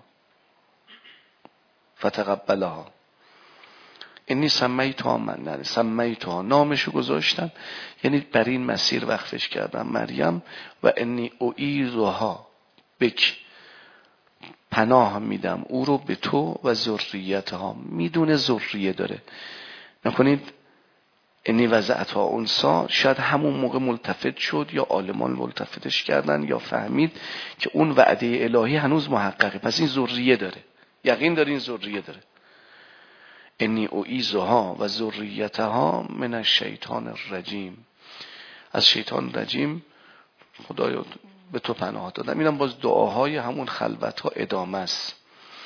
B: فتقبلها انی سمیتها من نه سمیتها نامشو گذاشتم، یعنی بر این مسیر وقفش کردم مریم. و انی اعیذها بک، پناه میدم او رو به تو و ذریتها. میدونه ذریه داره، نکنید انی وضعتها انثی، شاید همون موقع ملتفت شد یا عالمان ملتفتش کردن یا فهمید که اون وعده الهی هنوز محققه، پس این ذریه داره، یقین داره این ذریه داره. انی اعیذها و ذریتها من الشیطان الرجیم، از شیطان رجیم خدایا به تو پناه دادم. اینم باز دعاهای همون خلوت ها ادامه است.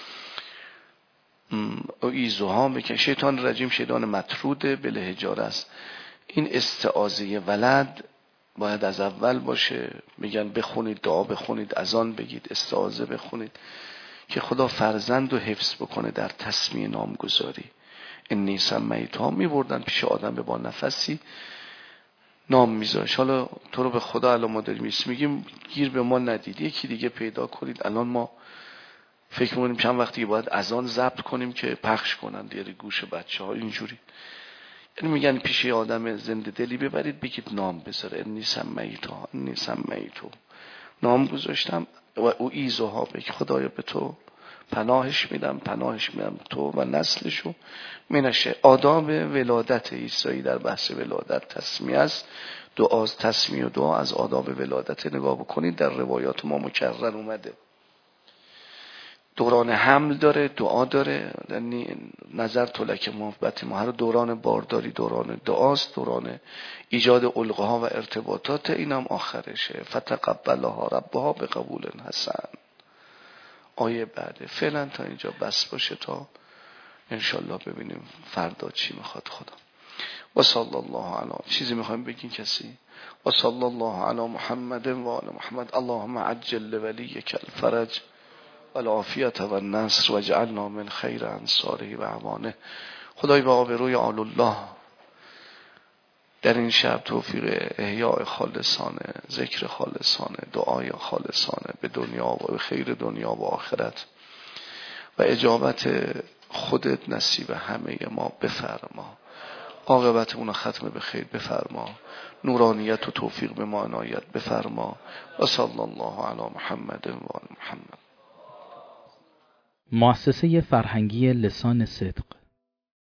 B: اعیذها بکن، شیطان رجیم شیطان مطروده به لهجار است. این استعاذه ولد باید از اول باشه، میگن بخونید دعا بخونید اذان بگید استعاذه بخونید که خدا فرزند رو حفظ بکنه در تسمیه نامگذاری. انی سمیتها میبردن پیش آدم به با نفسی نام میذاش. حالا تو رو به خدا الان ما داریم میگیم گیر به ما ندید، یکی دیگه پیدا کنید. الان ما فکر می‌کنیم چند وقتی باید اذان ضبط کنیم که پخش کنن دیگه گوش بچه‌ها اینجوری. یعنی میگن پیش آدم زنده دلی ببرید بگید نام بذاره. انی سمیتها انی سمیتو نام گذاشتم و اعیذها بک، خدایا به تو پناهش میدم پناهش میدم تو و نسلشو منشه. آداب ولادت عیسی در بحث ولادت تسمیه است، دعا از تسمیه و دعا از آداب ولادت نگاه بکنید در روایات ما مکرر اومده. دوران حمل داره، دعا داره، یعنی نظر طلک محبت ما هر دوران بارداری دوران دعاست، دوران ایجاد علقه ها و ارتباطات اینم آخرشه. فتقبلها ربها به قبول حسن. آیه بعده. فعلا تا اینجا بس باشه تا انشالله ببینیم فردا چی میخواد خدا. و صلی الله علی، چیزی میخوایم بگین کسی؟ و صلی الله علی محمد و آل محمد. اللهم عجل لولیک الفرج و العافیت و النصر و جعلنا من خیر انصاره و اعوانه. خدای با آبروی آل الله در این شب توفیق احیاء خالصانه، ذکر خالصانه، دعای خالصانه به دنیا و به خیر دنیا و آخرت و اجابت خودت نصیب همه ما بفرما. عاقبت اون ختم به خیر بفرما. نورانیت و توفیق به ما عنایت بفرما. و صلی الله علی محمد و آل محمد.
A: مؤسسه فرهنگی لسان صدق